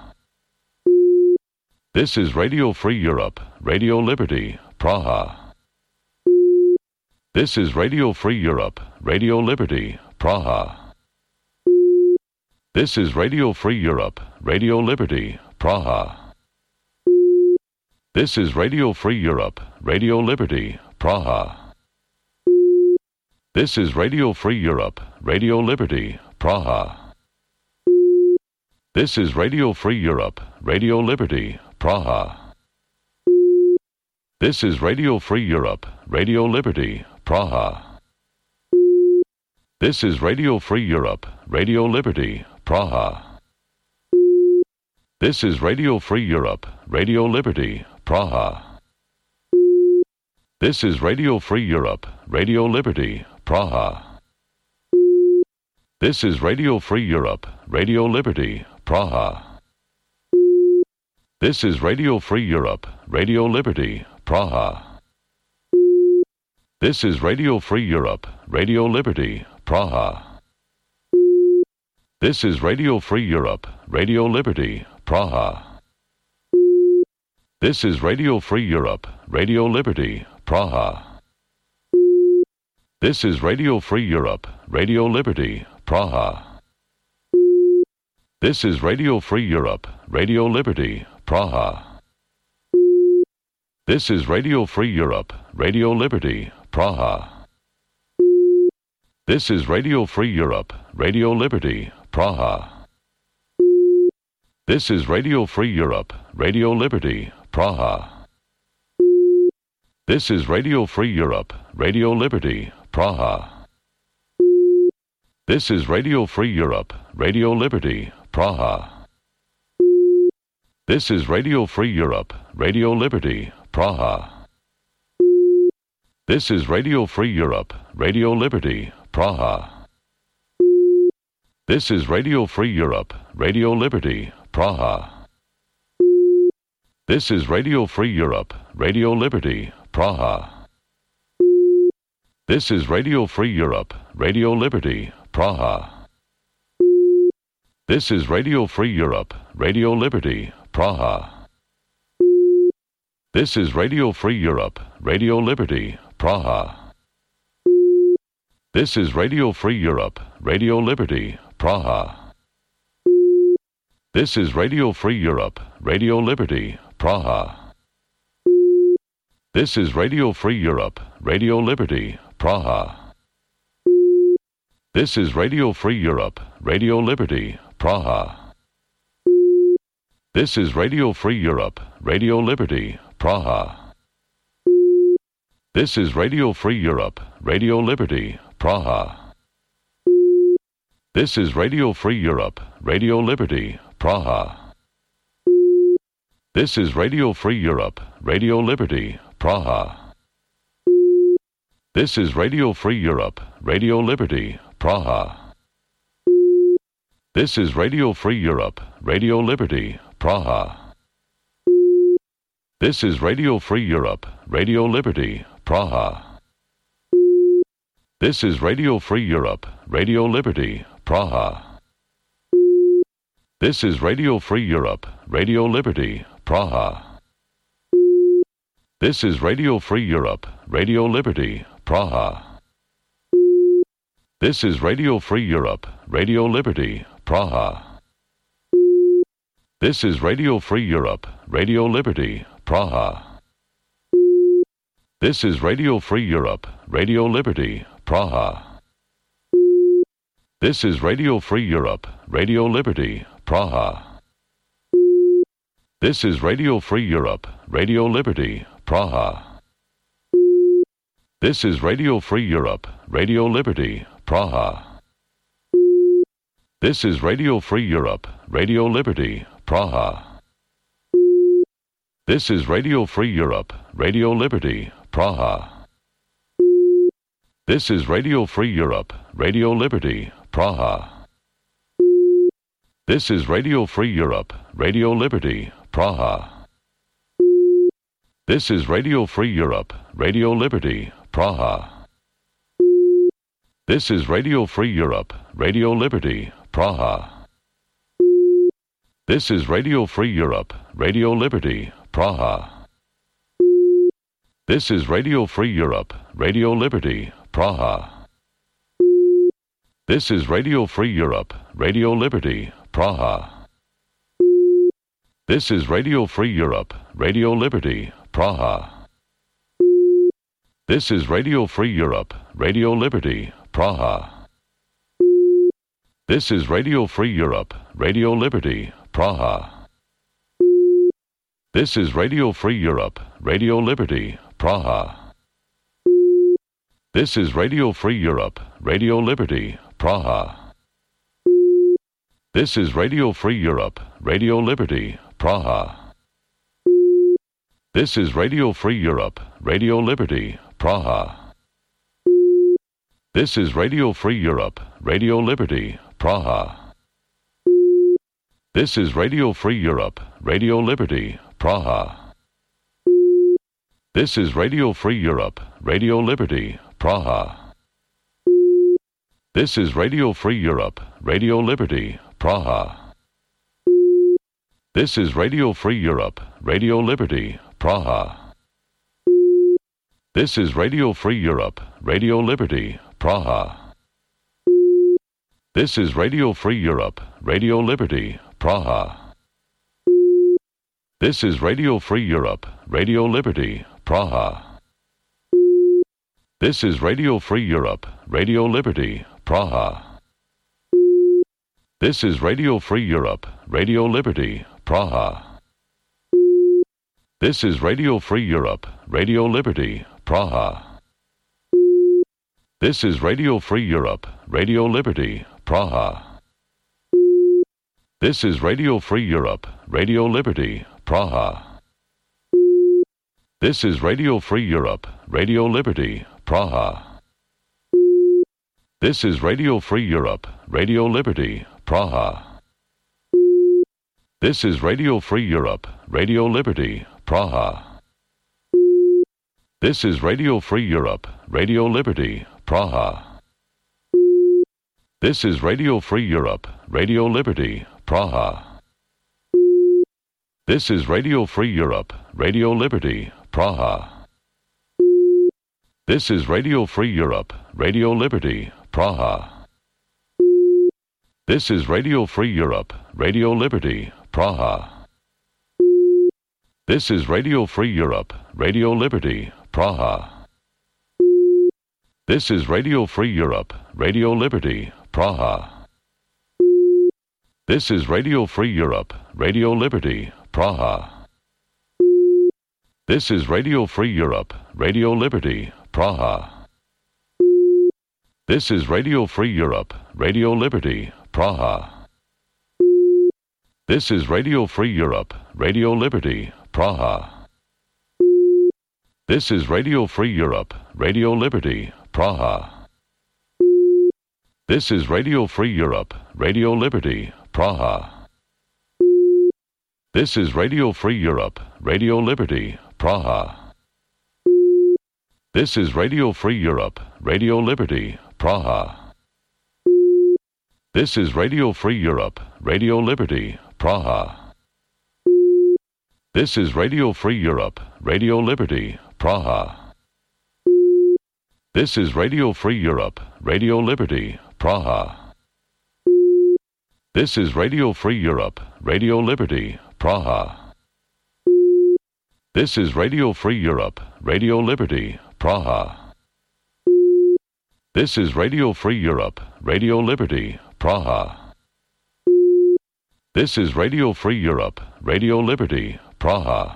This is Radio Free Europe, Radio Liberty, Praha. This is Radio Free Europe, Radio Liberty, Praha. This is Radio Free Europe, Radio Liberty, Praha. This is Radio Free Europe, Radio Liberty, Praha. This is Radio Free Europe, Radio Liberty, Praha. This is Radio Free Europe, Radio Liberty, Praha. This is Radio Free Europe, Radio Liberty, Praha. This is Radio Free Europe, Radio Liberty, Praha. This is Radio Free Europe, Radio Liberty, Praha. This is Radio Free Europe, Radio Liberty, Praha. This is Radio Free Europe, Radio Liberty, Praha. This is Radio Free Europe, Radio Liberty, Praha. This is Radio Free Europe, Radio Liberty, Praha. This is Radio Free Europe, Radio Liberty, Praha. This is Radio Free Europe, Radio Liberty, Praha. This is Radio Free Europe, Radio Liberty, Praha. This is Radio Free Europe, Radio Liberty, Praha. This is Radio Free Europe, Radio Liberty, Praha. This is Radio Free Europe, Radio Liberty, Praha. This is Radio Free Europe, Radio Liberty, Praha. This is Radio Free Europe, Radio Liberty, Praha. This is Radio Free Europe, Radio Liberty, Praha. This is Radio Free Europe, Radio Liberty, Praha. This is Radio Free Europe, Radio Liberty, Praha. This is Radio Free Europe, Radio Liberty, Praha. This is Radio Free Europe, Radio Liberty, Praha. This is Radio Free Europe, Radio Liberty, Praha. This is Radio Free Europe, Radio Liberty, Praha. This is Radio Free Europe, Radio Liberty, Praha. This is Radio Free Europe, Radio Liberty, Praha. This is Radio Free Europe, Radio Liberty, Praha. This is Radio Free Europe, Radio Liberty, Praha. This is Radio Free Europe, Radio Liberty, Praha. This is Radio Free Europe, Radio Liberty, Praha. This is Radio Free Europe, Radio Liberty, Praha. This is Radio Free Europe, Radio Liberty, Praha. This is Radio Free Europe, Radio Liberty, Praha. This is Radio Free Europe, Radio Liberty, Praha. This is Radio Free Europe, Radio Liberty, Praha. This is Radio Free Europe, Radio Liberty, Praha. This is Radio Free Europe, Radio Liberty, Praha. This is Radio Free Europe, Radio Liberty, Praha. This is Radio Free Europe, Radio Liberty, Praha. This is Radio Free Europe, Radio Liberty, Praha. This is Radio Free Europe, Radio Liberty, Praha. This is Radio Free Europe, Radio Liberty, Praha. This is Radio Free Europe, Radio Liberty, Praha. This is Radio Free Europe, Radio Liberty, Praha. This is Radio Free Europe, Radio Liberty, Praha. This is Radio Free Europe, Radio Liberty, Praha. This is Radio Free Europe, Radio Liberty, Praha. This is Radio Free Europe, Radio Liberty, Praha. This is Radio Free Europe, Radio Liberty, Praha. This is Radio Free Europe, Radio Liberty, Praha. This is Radio Free Europe, Radio Liberty, Praha. This is Radio Free Europe, Radio Liberty, Praha. This is Radio Free Europe, Radio Liberty, Praha. This is Radio Free Europe, Radio Liberty, Praha. This is Radio Free Europe, Radio Liberty, Praha. This is Radio Free Europe, Radio Liberty, Praha. This is Radio Free Europe, Radio Liberty, Praha. This is Radio Free Europe, Radio Liberty, Praha. This is Radio Free Europe, Radio Liberty, Praha. This is Radio Free Europe, Radio Liberty, Praha. This is Radio Free Europe, Radio Liberty, Praha. This is Radio Free Europe, Radio Liberty, Praha. This is Radio Free Europe, Radio Liberty, Praha. This is Radio Free Europe, Radio Liberty, Praha. This is Radio Free Europe, Radio Liberty, Praha. This is Radio Free Europe, Radio Liberty, Praha. This is Radio Free Europe, Radio Liberty, Praha. This is Radio Free Europe, Radio Liberty, Praha. This is Radio Free Europe, Radio Liberty, Praha. This is Radio Free Europe, Radio Liberty, Praha. This is Radio Free Europe, Radio Liberty, Praha. This is Radio Free Europe, Radio Liberty, Praha. This is Radio Free Europe, Radio Liberty, Praha. This is Radio Free Europe, Radio Liberty, Praha. This is Radio Free Europe, Radio Liberty, Praha. This is Radio Free Europe, Radio Liberty, Praha. This is Radio Free Europe, Radio Liberty, Praha. This is Radio Free Europe, Radio Liberty, Praha. This is Radio Free Europe, Radio Liberty, Praha. This is Radio Free Europe, Radio Liberty, Praha. This is Radio Free Europe, Radio Liberty, Praha. This is Radio Free Europe, Radio Liberty, Praha. This is Radio Free Europe, Radio Liberty, Praha. This is Radio Free Europe, Radio Liberty, Praha. This is Radio Free Europe, Radio Liberty, Praha. This is Radio Free Europe, Radio Liberty, Praha. This is Radio Free Europe, Radio Liberty, Praha. This is Radio Free Europe, Radio Liberty, Praha. This is Radio Free Europe, Radio Liberty, Praha. This is Radio Free Europe, Radio Liberty, Praha. This is Radio Free Europe, Radio Liberty, Praha. This is Radio Free Europe, Radio Liberty, Praha. This is Radio Free Europe, Radio Liberty, Praha. This is Radio Free Europe, Radio Liberty, Praha. This is Radio Free Europe, Radio Liberty, Praha. This is Radio Free Europe, Radio Liberty, Praha. This is Radio Free Europe, Radio Liberty, Praha. This is Radio Free Europe, Radio Liberty, Praha. This is Radio Free Europe, Radio Liberty, Praha.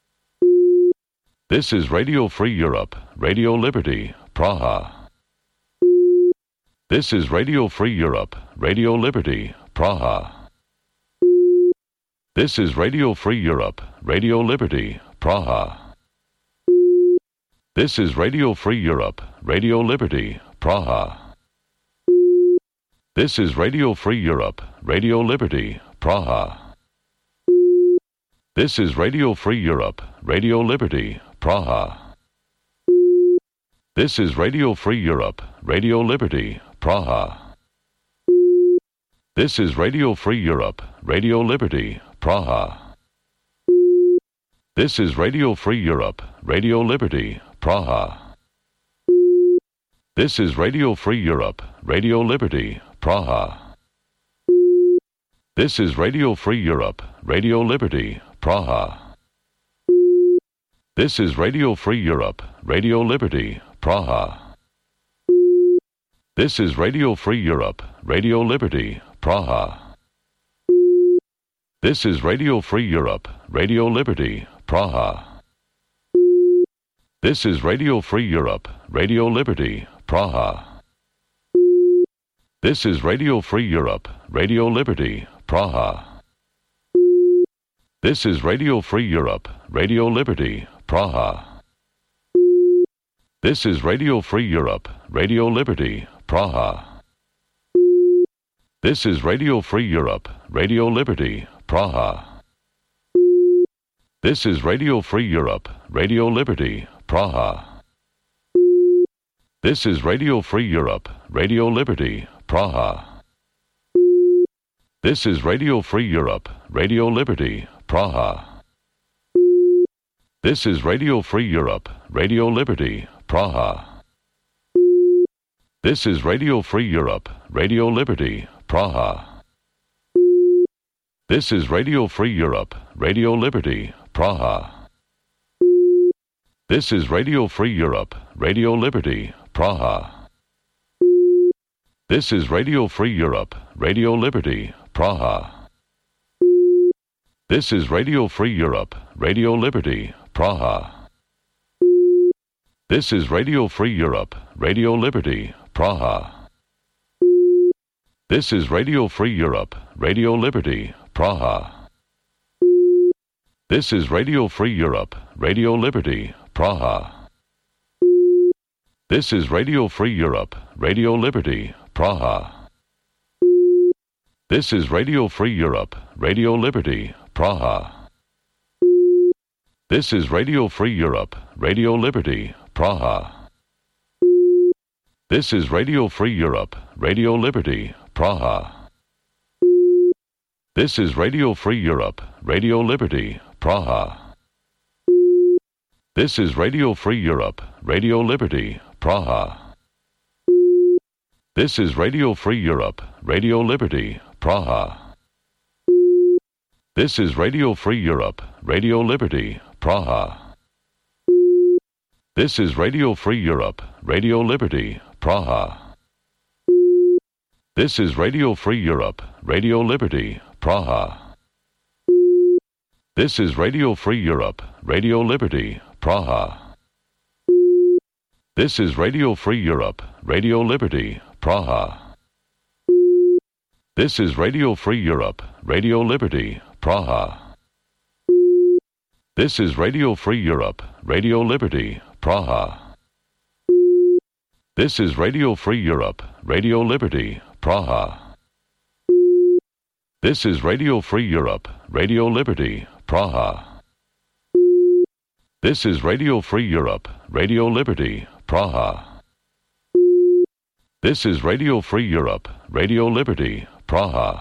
This is Radio Free Europe, Radio Liberty, Praha. This is Radio Free Europe, Radio Liberty, Praha. This is Radio Free Europe, Radio Liberty, Praha. This is Radio Free Europe, Radio Liberty, Praha. This is Radio Free Europe, Radio Liberty, Praha. This is Radio Free Europe, Radio Liberty, Praha. This is Radio Free Europe, Radio Liberty, Praha. This is Radio Free Europe, Radio Liberty, Praha. This is Radio Free Europe, Radio Liberty, Praha. This is Radio Free Europe, Radio Liberty, Praha. This is Radio Free Europe, Radio Liberty, Praha. This is Radio Free Europe, Radio Liberty, Praha. This is Radio Free Europe, Radio Liberty, Praha. This is Radio Free Europe, Radio Liberty, Praha. This is Radio Free Europe, Radio Liberty, Praha. This is Radio Free Europe, Radio Liberty, Praha. This is Radio Free Europe, Radio Liberty, Praha. This is Radio Free Europe, Radio Liberty, Praha. This is Radio Free Europe, Radio Liberty, Praha. This is Radio Free Europe, Radio Liberty, Praha. This is Radio Free Europe, Radio Liberty, Praha. This is Radio Free Europe, Radio Liberty, Praha. This is Radio Free Europe, Radio Liberty, Praha. This is Radio Free Europe, Radio Liberty, Praha. This is Radio Free Europe, Radio Liberty, Praha. This is Radio Free Europe, Radio Liberty, Praha. This is Radio Free Europe, Radio Liberty, Praha. This is Radio Free Europe, Radio Liberty, Praha. This is Radio Free Europe, Radio Liberty, Praha. This is Radio Free Europe, Radio Liberty, Praha. This is Radio Free Europe, Radio Liberty, Praha. This is Radio Free Europe, Radio Liberty, Praha. This is Radio Free Europe, Radio Liberty, Praha. This is Radio Free Europe, Radio Liberty, Praha. This is Radio Free Europe, Radio Liberty, Praha. This is Radio Free Europe, Radio Liberty, Praha. This is Radio Free Europe, Radio Liberty, Praha. This is Radio Free Europe, Radio Liberty, Praha. This is Radio Free Europe, Radio Liberty, Praha. This is Radio Free Europe, Radio Liberty, Praha. This is Radio Free Europe, Radio Liberty, Praha. This is Radio Free Europe, Radio Liberty, Praha. This is Radio Free Europe, Radio Liberty, Praha. This is Radio Free Europe, Radio Liberty, Praha. This is Radio Free Europe, Radio Liberty, Praha. This is Radio Free Europe, Radio Liberty, Praha. This is Radio Free Europe, Radio Liberty, Praha. This is Radio Free Europe, Radio Liberty, Praha. This is Radio Free Europe, Radio Liberty, Praha.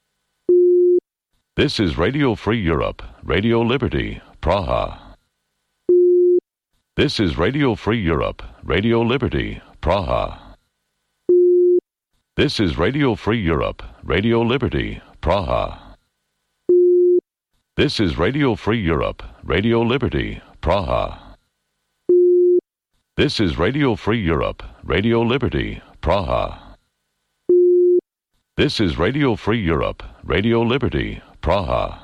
This is Radio Free Europe, Radio Liberty, Praha. This is Radio Free Europe, Radio Liberty, Praha. This is Radio Free Europe, Radio Liberty, Praha. This is Radio Free Europe, Radio Liberty, Praha. This is Radio Free Europe, Radio Liberty, Praha. This is Radio Free Europe, Radio Liberty, Praha.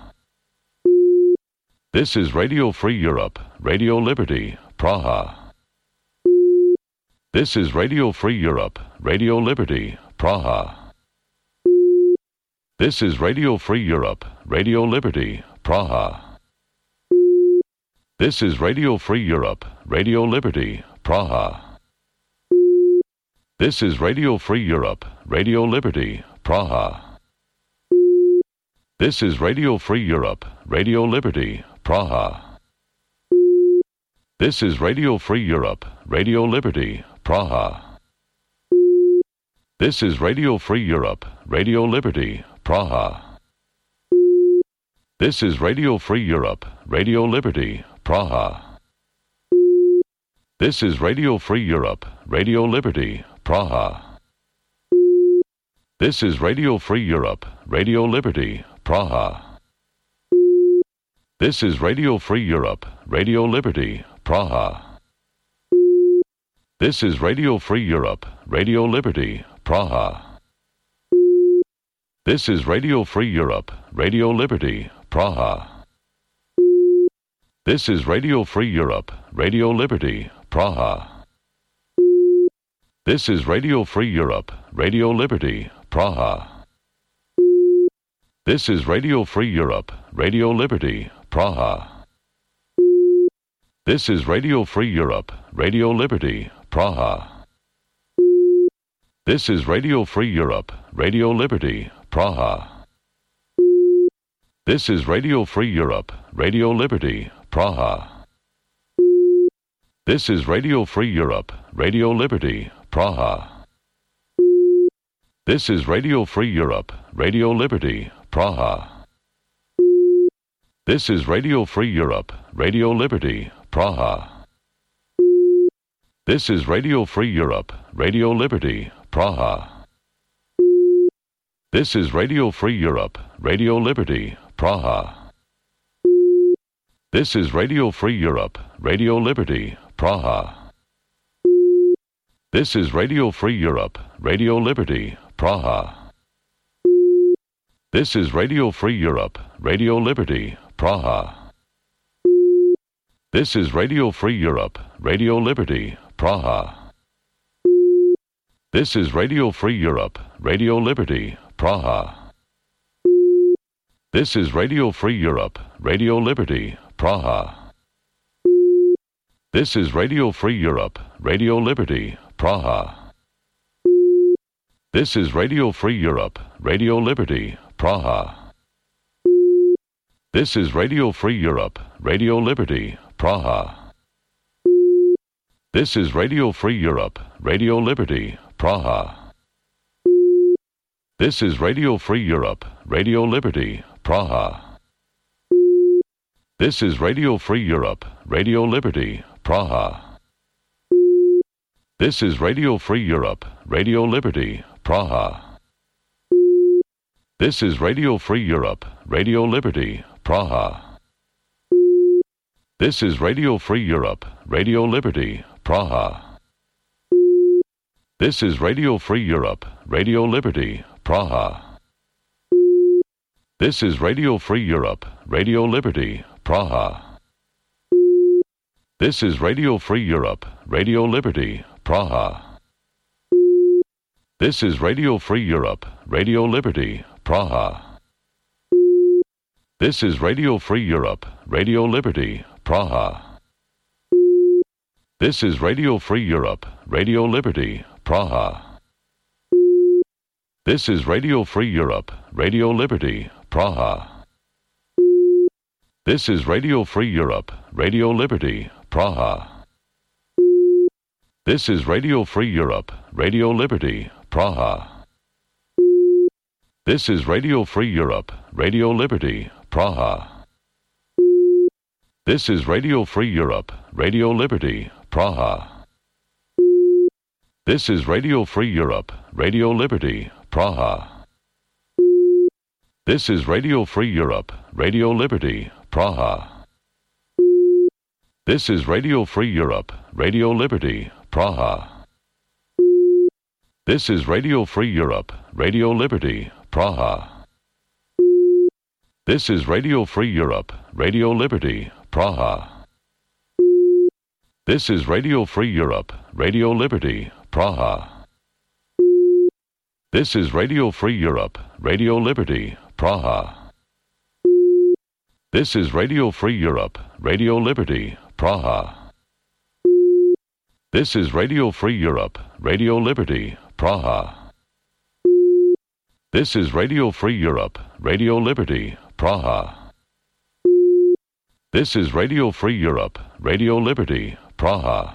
This is Radio Free Europe, Radio Liberty, Praha. This is Radio Free Europe, Radio Liberty, Praha. This is Radio Free Europe, Radio Liberty, Praha. This is Radio Free Europe, Radio Liberty, Praha. This is Radio Free Europe, Radio Liberty, Praha. This is Radio Free Europe, Radio Liberty, Praha. This is Radio Free Europe, Radio Liberty, Praha. This is Radio Free Europe, Radio Liberty, Praha. This is Radio Free Europe, Radio Liberty, Praha. This is Radio Free Europe, Radio Liberty, Praha. This is Radio Free Europe, Radio Liberty, Praha. This is Radio Free Europe, Radio Liberty, Praha. This is Radio Free Europe, Radio Liberty, Praha. This is Radio Free Europe, Radio Liberty, Praha. This is Radio Free Europe, Radio Liberty, Praha. This is Radio Free Europe, Radio Liberty, Praha. This is Radio Free Europe, Radio Liberty, Praha. This is Radio Free Europe, Radio Liberty, Praha. This is Radio Free Europe, Radio Liberty, Praha. This is Radio Free Europe, Radio Liberty, Praha. This is Radio Free Europe, Radio Liberty, Praha. This is Radio Free Europe, Radio Liberty, Praha. This is Radio Free Europe, Radio Liberty, Praha. This is Radio Free Europe, Radio Liberty, Praha. This is Radio Free Europe, Radio Liberty, Praha. This is Radio Free Europe, Radio Liberty, Praha. This is Radio Free Europe, Radio Liberty, Praha. This is Radio Free Europe, Radio Liberty, Praha. This is Radio Free Europe, Radio Liberty, Praha. This is Radio Free Europe, Radio Liberty, Praha. This is Radio Free Europe, Radio Liberty, Praha. This is Radio Free Europe, Radio Liberty, Praha. This is Radio Free Europe, Radio Liberty, Praha. This is Radio Free Europe, Radio Liberty, Praha. This is Radio Free Europe, Radio Liberty, Praha. This is Radio Free Europe, Radio Liberty, Praha. This is Radio Free Europe, Radio Liberty, Praha. This is Radio Free Europe, Radio Liberty, Praha. This is Radio Free Europe, Radio Liberty, Praha. This is Radio Free Europe, Radio Liberty, Praha. This is Radio Free Europe, Radio Liberty, Praha. This is Radio Free Europe, Radio Liberty, Praha. This is Radio Free Europe, Radio Liberty, Praha. This is Radio Free Europe, Radio Liberty, Praha. This is Radio Free Europe, Radio Liberty, Praha. This is Radio Free Europe, Radio Liberty, Praha. This is Radio Free Europe, Radio Liberty, Praha. This is Radio Free Europe, Radio Liberty, Praha. This is Radio Free Europe, Radio Liberty, Praha. This is Radio Free Europe, Radio Liberty, Praha. This is Radio Free Europe, Radio Liberty, Praha. This is Radio Free Europe, Radio Liberty, Praha. This is Radio Free Europe, Radio Liberty, Praha. This is Radio Free Europe, Radio Liberty, Praha. This is Radio Free Europe, Radio Liberty, Praha. This is Radio Free Europe, Radio Liberty, Praha. This is Radio Free Europe, Radio Liberty, Praha. This is Radio Free Europe, Radio Liberty, Praha. This is Radio Free Europe, Radio Liberty, Praha. This is Radio Free Europe, Radio Liberty, Praha. This is Radio Free Europe, Radio Liberty, Praha. This is Radio Free Europe, Radio Liberty, Praha.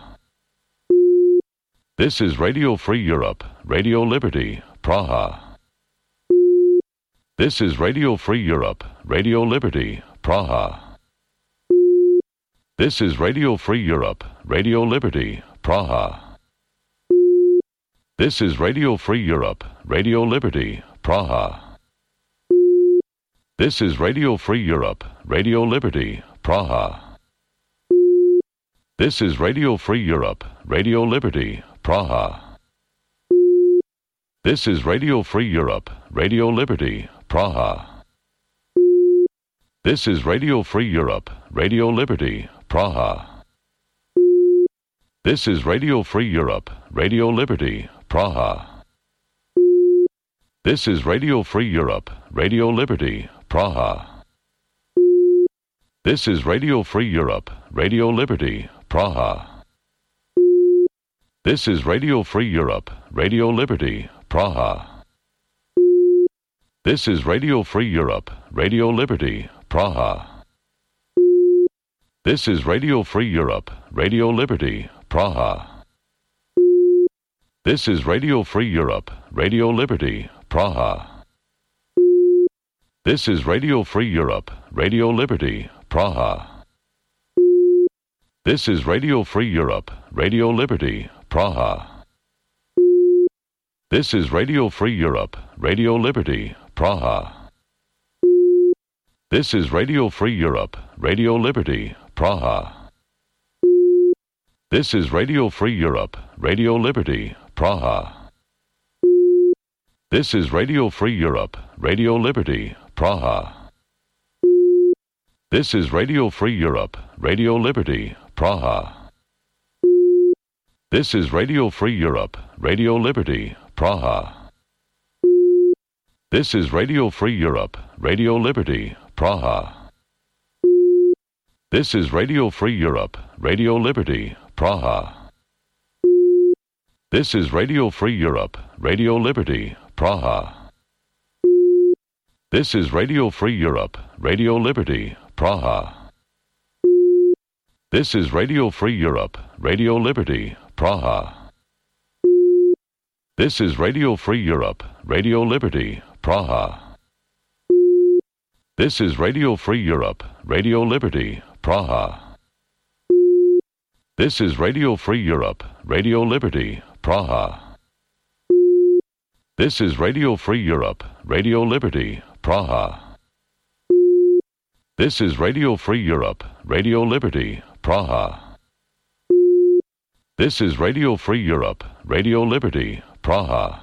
This is Radio Free Europe, Radio Liberty, Praha. This is Radio Free Europe, Radio Liberty, Praha. This is Radio Free Europe, Radio Liberty, Praha. This is Radio Free Europe, Radio Liberty, Praha. This is Radio Free Europe, Radio Liberty, Praha. This is Radio Free Europe, Radio Liberty, Praha. This is Radio Free Europe, Radio Liberty, Praha. This is Radio Free Europe, Radio Liberty, Praha. This is Radio Free Europe, Radio Liberty, Praha. This is Radio Free Europe, Radio Liberty, Praha. This is Radio Free Europe, Radio Liberty, Praha. This is Radio Free Europe, Radio Liberty, Praha. This is Radio Free Europe, Radio Liberty, Praha. This is Radio Free Europe, Radio Liberty, Praha. This is Radio Free Europe, Radio Liberty, Praha. This is Radio Free Europe, Radio Liberty, Praha. This is Radio Free Europe, Radio Liberty, Praha. This is Radio Free Europe, Radio Liberty, Praha. This is Radio Free Europe, Radio Liberty, Praha. This is Radio Free Europe, Radio Liberty, Praha. This is Radio Free Europe, Radio Liberty, Praha. This is Radio Free Europe, Radio Liberty, Praha. This is Radio Free Europe, Radio Liberty, Praha. This is Radio Free Europe, Radio Liberty, Praha. This is Radio Free Europe, Radio Liberty, Praha. This is Radio Free Europe, Radio Liberty, Praha. This is Radio Free Europe, Radio Liberty, Praha. This is Radio Free Europe, Radio Liberty, Praha. This is Radio Free Europe, Radio Liberty, Praha. This is Radio Free Europe, Radio Liberty, Praha. This is Radio Free Europe, Radio Liberty, Praha. This is Radio Free Europe, Radio Liberty, Praha. This is Radio Free Europe, Radio Liberty, Praha. This is Radio Free Europe, Radio Liberty, Praha.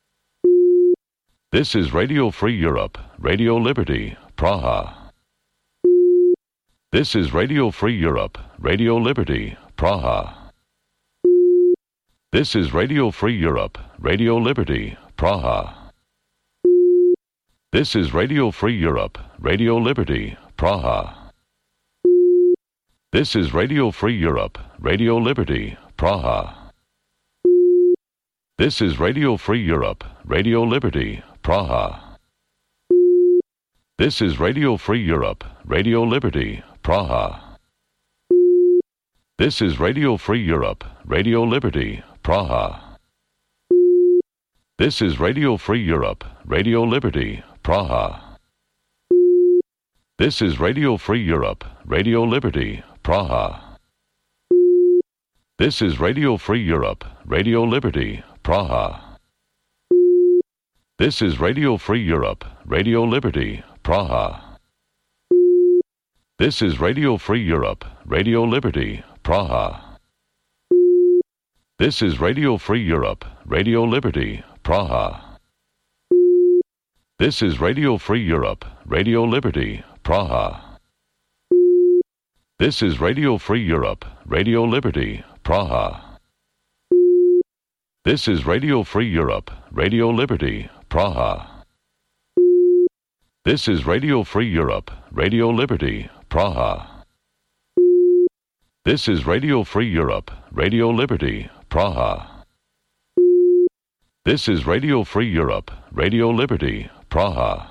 This is Radio Free Europe, Radio Liberty, Praha. This is Radio Free Europe, Radio Liberty, Praha. This is Radio Free Europe, Radio Liberty, Praha. This is Radio Free Europe, Radio Liberty, Praha. This is Radio Free Europe, Radio Liberty, Praha. This is Radio Free Europe, Radio Liberty, Praha. This is Radio Free Europe, Radio Liberty, Praha. This is Radio Free Europe, Radio Liberty, Praha. This is Radio Free Europe, Radio Liberty, Praha. This is Radio Free Europe, Radio Liberty, Praha. This is Radio Free Europe, Radio Liberty, Praha. This is Radio Free Europe, Radio Liberty, Praha. This is Radio Free Europe, Radio Liberty, Praha. This is Radio Free Europe, Radio Liberty, Praha. This is Radio Free Europe, Radio Liberty, Praha. This is Radio Free Europe, Radio Liberty, Praha. This is Radio Free Europe, Radio Liberty, Praha. This is Radio Free Europe, Radio Liberty, Praha. This is Radio Free Europe, Radio Liberty, Praha. This is Radio Free Europe, Radio Liberty, Praha.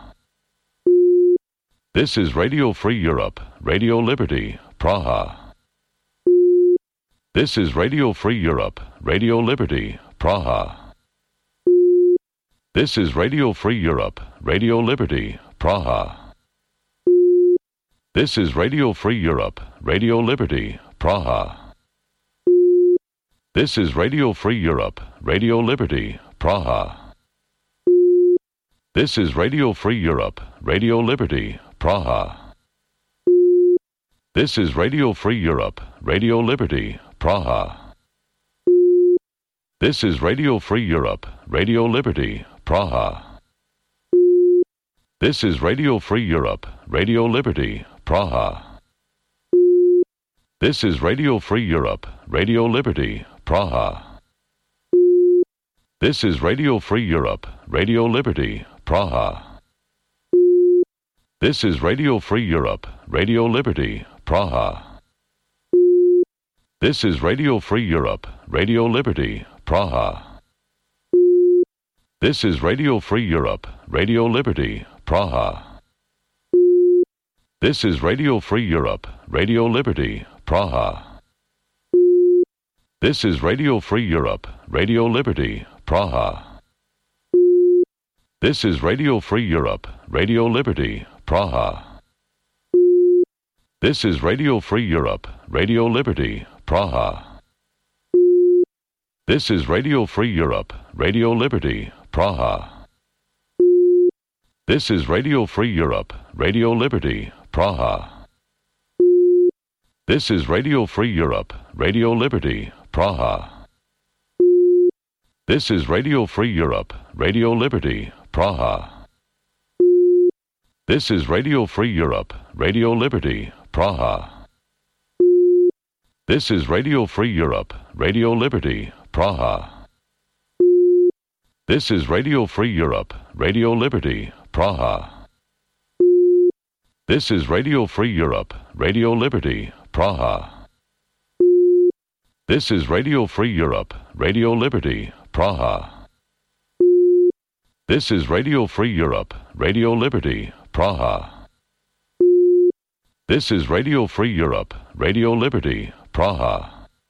This is Radio Free Europe, Radio Liberty, Praha. This is Radio Free Europe, Radio Liberty, Praha. This is Radio Free Europe, Radio Liberty, Praha. This is Radio Free Europe, Radio Liberty, Praha. This is Radio Free Europe, Radio Liberty, Praha. This is Radio Free Europe, Radio Liberty, Praha. This is Radio Free Europe, Radio Liberty, Praha. This is Radio Free Europe, Radio Liberty, Praha. This is Radio Free Europe, Radio Liberty, Praha. This is Radio Free Europe, Radio Liberty, Praha. This is Radio Free Europe, Radio Liberty, Praha. This is Radio Free Europe, Radio Liberty, Praha. This is Radio Free Europe, Radio Liberty, Praha. This is Radio Free Europe, Radio Liberty, Praha. This is Radio Free Europe, Radio Liberty, Praha. This is Radio Free Europe, Radio Liberty, Praha. This is Radio Free Europe, Radio Liberty, Praha. This is Radio Free Europe, Radio Liberty, Praha. This is Radio Free Europe, Radio Liberty, Praha. This is Radio Free Europe, Radio Liberty, Praha. This is Radio Free Europe, Radio Liberty, Praha. This is Radio Free Europe, Radio Liberty, Praha. This is Radio Free Europe, Radio Liberty, Praha. This is Radio Free Europe, Radio Liberty, Praha. This is Radio Free Europe, Radio Liberty, Praha. This is Radio Free Europe, Radio Liberty, Praha. This is Radio Free Europe, Radio Liberty, Praha. This is Radio Free Europe, Radio Liberty, Praha. This is Radio Free Europe, Radio Liberty, Praha.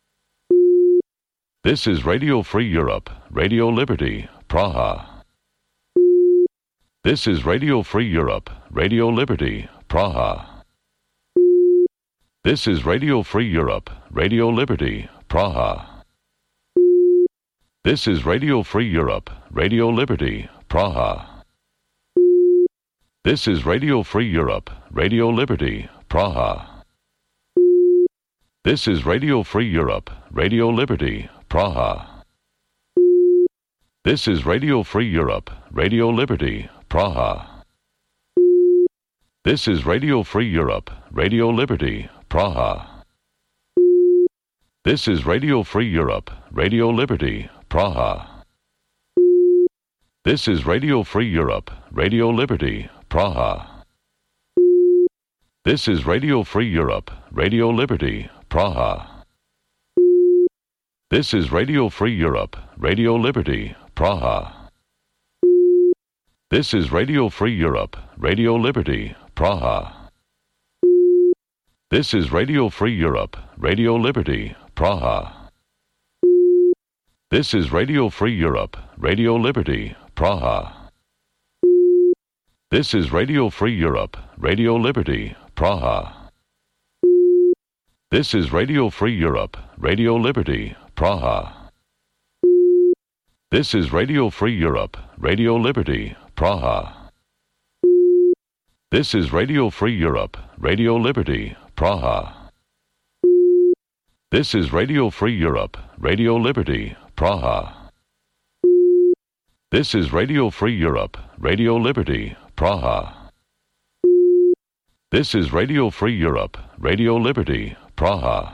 This is Radio Free Europe, Radio Liberty, Praha. This is Radio Free Europe, Radio Liberty, Praha. This is Radio Free Europe, Radio Liberty, Praha. This is Radio Free Europe, Radio Liberty, Praha. This is Radio Free Europe, Radio Liberty, Praha. This is Radio Free Europe, Radio Liberty, Praha. This is Radio Free Europe, Radio Liberty, Praha. This is Radio Free Europe, Radio Liberty, Praha. This is Radio Free Europe, Radio Liberty, Praha. This is Radio Free Europe, Radio Liberty, Praha. This is Radio Free Europe, Radio Liberty, Praha. This is Radio Free Europe, Radio Liberty, Praha. This is Radio Free Europe, Radio Liberty, Praha. This is Radio Free Europe, Radio Liberty, Praha. This is Radio Free Europe, Radio Liberty, Praha. This is Radio Free Europe, Radio Liberty, Praha. This is Radio Free Europe, Radio Liberty, Praha. This is Radio Free Europe, Radio Liberty, Praha. This is Radio Free Europe, Radio Liberty, Praha. This is Radio Free Europe, Radio Liberty, Praha. This is Radio Free Europe, Radio Liberty, Praha. This is Radio Free Europe, Radio Liberty, Praha.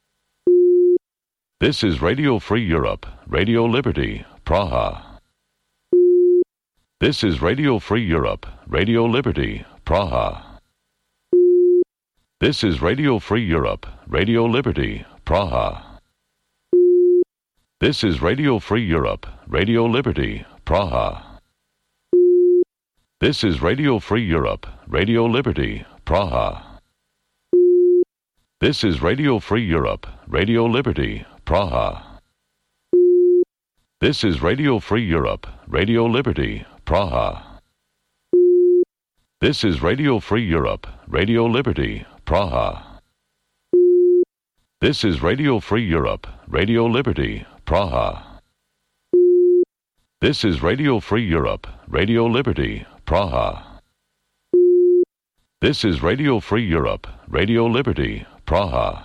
This is Radio Free Europe, Radio Liberty, Praha. This is Radio Free Europe, Radio Liberty, Praha. This is Radio Free Europe, Radio Liberty, Praha. This is Radio Free Europe, Radio Liberty, Praha. This is Radio Free Europe, Radio Liberty, Praha. This is Radio Free Europe, Radio Liberty, Praha. This is Radio Free Europe, Radio Liberty, Praha. This is Radio Free Europe, Radio Liberty, Praha. This is Radio Free Europe, Radio Liberty, Praha. This is Radio Free Europe, Radio Liberty, Praha. This is Radio Free Europe, Radio Liberty, Praha.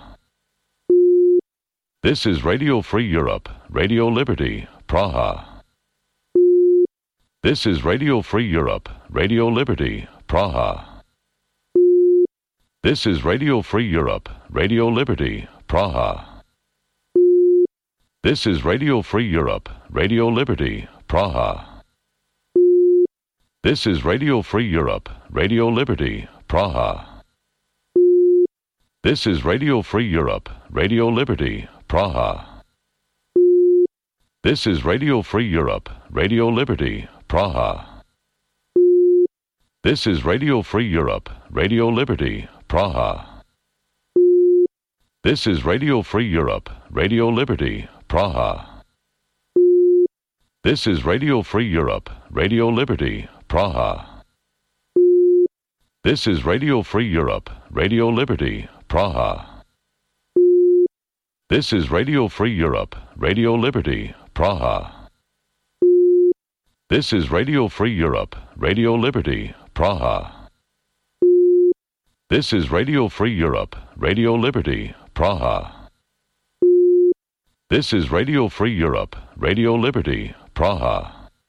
This is Radio Free Europe, Radio Liberty, Praha. This is Radio Free Europe, Radio Liberty, Praha. This is Radio Free Europe, Radio Liberty, Praha. This is Radio Free Europe, Radio Liberty, Praha. This is Radio Free Europe, Radio Liberty, Praha. This is Radio Free Europe, Radio Liberty, Praha. This is Radio Free Europe, Radio Liberty, Praha. This is Radio Free Europe, Radio Liberty, Praha. This is Radio Free Europe, Radio Liberty, Praha. This is Radio Free Europe, Radio Liberty, Praha. This is Radio Free Europe, Radio Liberty, Praha. This is Radio Free Europe, Radio Liberty, Praha. This is Radio Free Europe, Radio Liberty, Praha. This is Radio Free Europe, Radio Liberty, Praha. This is Radio Free Europe, Radio Liberty, Praha.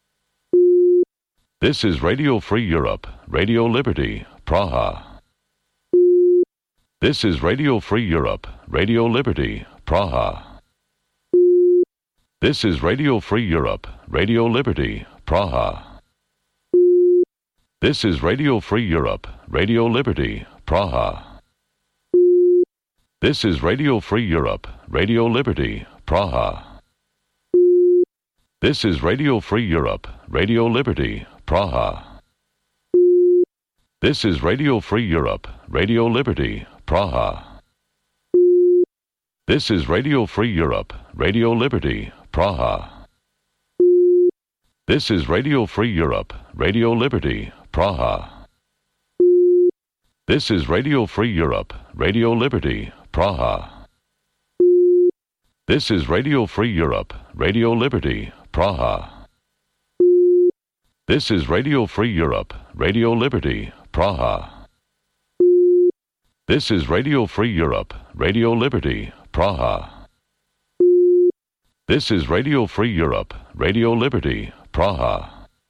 This is Radio Free Europe, Radio Liberty, Praha. This is Radio Free Europe, Radio Liberty, Praha. This is Radio Free Europe, Radio Liberty, Praha. This is Radio Free Europe, Radio Liberty, Praha. This is Radio Free Europe, Radio Liberty, Praha. This is Radio Free Europe, Radio Liberty, Praha. This is Radio Free Europe, Radio Liberty, Praha. This is Radio Free Europe, Radio Liberty, Praha. This is Radio Free Europe, Radio Liberty, Praha. This is Radio Free Europe, Radio Liberty, Praha. This is Radio Free Europe, Radio Liberty, Praha. This is Radio Free Europe, Radio Liberty, Praha. This is Radio Free Europe, Radio Liberty, Praha. This is Radio Free Europe, Radio Liberty, Praha.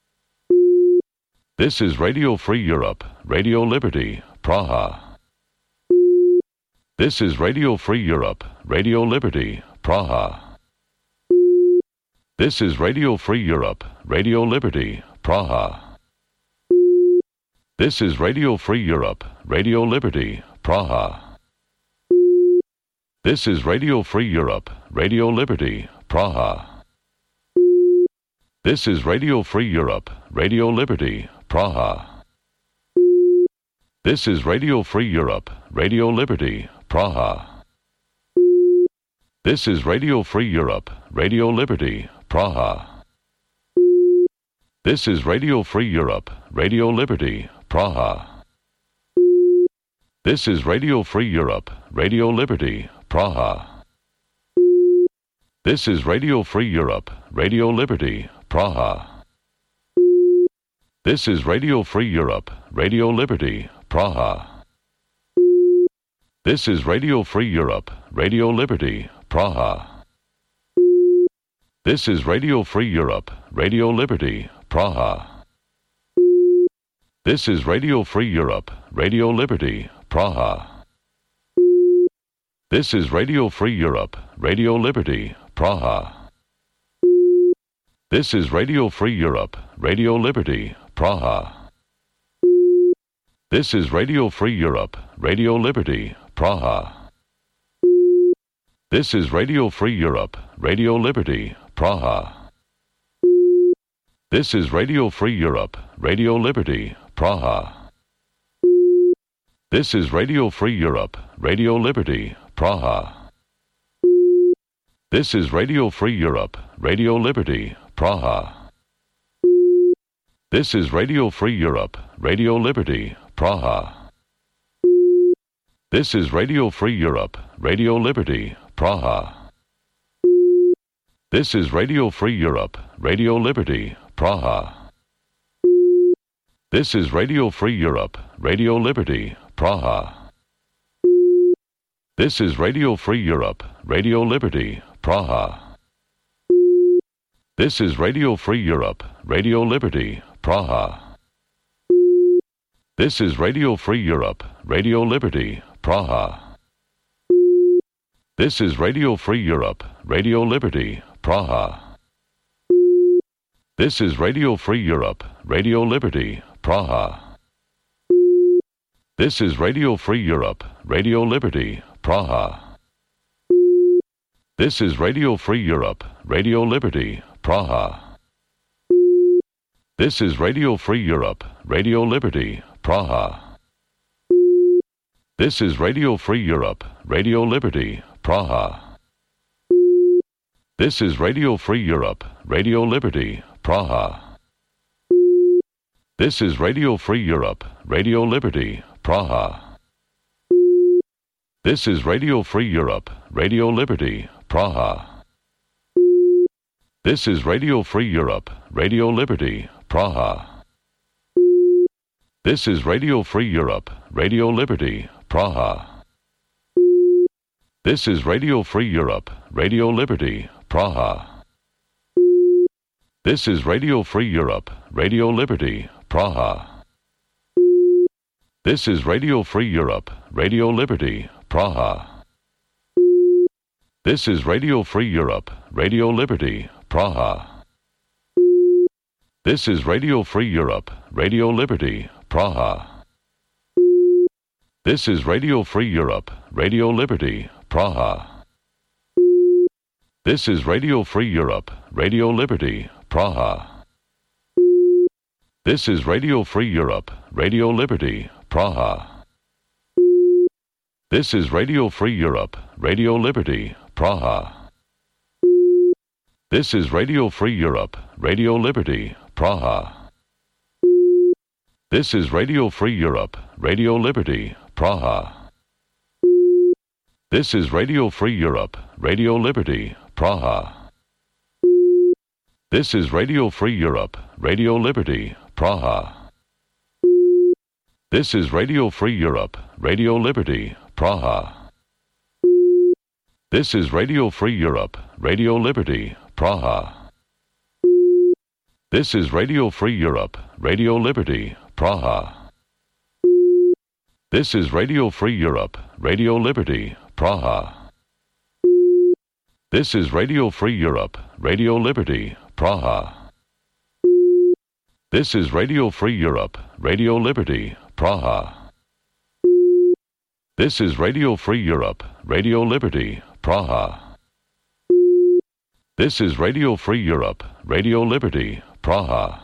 This is Radio Free Europe, Radio Liberty, Praha. This is Radio Free Europe, Radio Liberty, Praha. This is Radio Free Europe, Radio Liberty, Praha. This is Radio Free Europe, Radio Liberty, Praha. This is Radio Free Europe, Radio Liberty, Praha. This is Radio Free Europe, Radio Liberty, Praha. This is Radio Free Europe, Radio Liberty, Praha. This is Radio Free Europe, Radio Liberty, Praha. This is Radio Free Europe, Radio Liberty, Praha. This is Radio Free Europe, Radio Liberty, Praha. This is Radio Free Europe, Radio Liberty, Praha. This is Radio Free Europe, Radio Liberty, Praha. This is Radio Free Europe, Radio Liberty, Praha. This is Radio Free Europe, Radio Liberty, Praha. This is Radio Free Europe, Radio Liberty, Praha. This is Radio Free Europe, Radio Liberty, Praha. This is Radio Free Europe, Radio Liberty, Praha. This is Radio Free Europe, Radio Liberty, Praha. This is Radio Free Europe, Radio Liberty, Praha. This is Radio Free Europe, Radio Liberty, Praha. This is Radio Free Europe, Radio Liberty, Praha. This is Radio Free Europe, Radio Liberty, Praha. This is Radio Free Europe, Radio Liberty, Praha. This is Radio Free Europe, Radio Liberty, Praha. This is Radio Free Europe, Radio Liberty, Praha. This is Radio Free Europe, Radio Liberty, Praha. This is Radio Free Europe, Radio Liberty, Praha. This is Radio Free Europe, Radio Liberty, Praha. This is Radio Free Europe, Radio Liberty, Praha. This is Radio Free Europe, Radio Liberty, Praha. This is Radio Free Europe, Radio Liberty, Praha. This is Radio Free Europe, Radio Liberty, Praha. This is Radio Free Europe, Radio Liberty, Praha. This is Radio Free Europe, Radio Liberty, Praha. This is Radio Free Europe, Radio Liberty, Praha. This is Radio Free Europe, Radio Liberty, Praha. This is Radio Free Europe, Radio Liberty, Praha. This is Radio Free Europe, Radio Liberty, Praha. This is Radio Free Europe, Radio Liberty, Praha. This is Radio Free Europe, Radio Liberty, Praha. This is Radio Free Europe, Radio Liberty, Praha. This is Radio Free Europe, Radio Liberty, Praha. This is Radio Free Europe, Radio Liberty, Praha. This is Radio Free Europe, Radio Liberty, Praha. This is Radio Free Europe, Radio Liberty, Praha. This is Radio Free Europe, Radio Liberty, Praha. This is Radio Free Europe, Radio Liberty, Praha. This is Radio Free Europe, Radio Liberty, Praha. This is Radio Free Europe, Radio Liberty, Praha. This is Radio Free Europe, Radio Liberty, Praha. This is Radio Free Europe, Radio Liberty, Praha. This is Radio Free Europe, Radio Liberty, Praha. This is Radio Free Europe, Radio Liberty, Praha. This is Radio Free Europe, Radio Liberty, Praha. This is Radio Free Europe, Radio Liberty, Praha. This is Radio Free Europe, Radio Liberty, Praha. This is Radio Free Europe, Radio Liberty, Praha. This is Radio Free Europe, Radio Liberty, Praha. This is Radio Free Europe, Radio Liberty, Praha. This is Radio Free Europe, Radio Liberty, Praha. This is Radio Free Europe, Radio Liberty, Praha.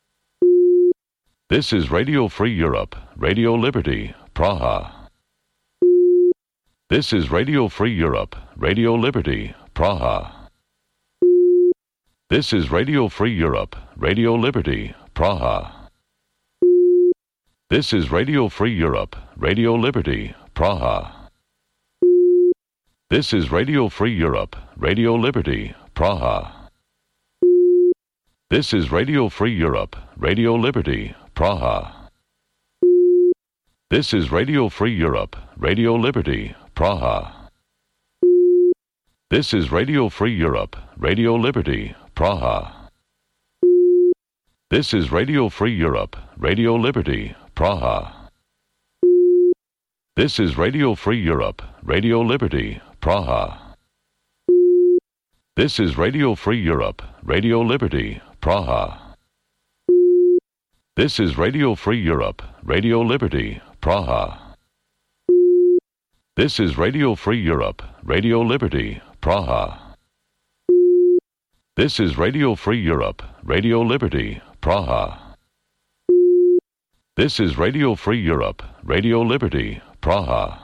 This is Radio Free Europe, Radio Liberty, Praha. This is Radio Free Europe, Radio Liberty, Praha. This is Radio Free Europe, Radio Liberty, Praha. This is Radio Free Europe, Radio Liberty, Praha. This is Radio Free Europe, Radio Liberty, Praha. This is Radio Free Europe, Radio Liberty, Praha. This is Radio Free Europe, Radio Liberty, Praha. This is Radio Free Europe, Radio Liberty, Praha. This is Radio Free Europe, Radio Liberty, Praha. This is Radio Free Europe, Radio Liberty, Praha. This is Radio Free Europe, Radio Liberty, Praha. This is Radio Free Europe, Radio Liberty, Praha. This is Radio Free Europe, Radio Liberty, Praha. This is Radio Free Europe, Radio Liberty, Praha. This is Radio Free Europe, Radio Liberty, Praha.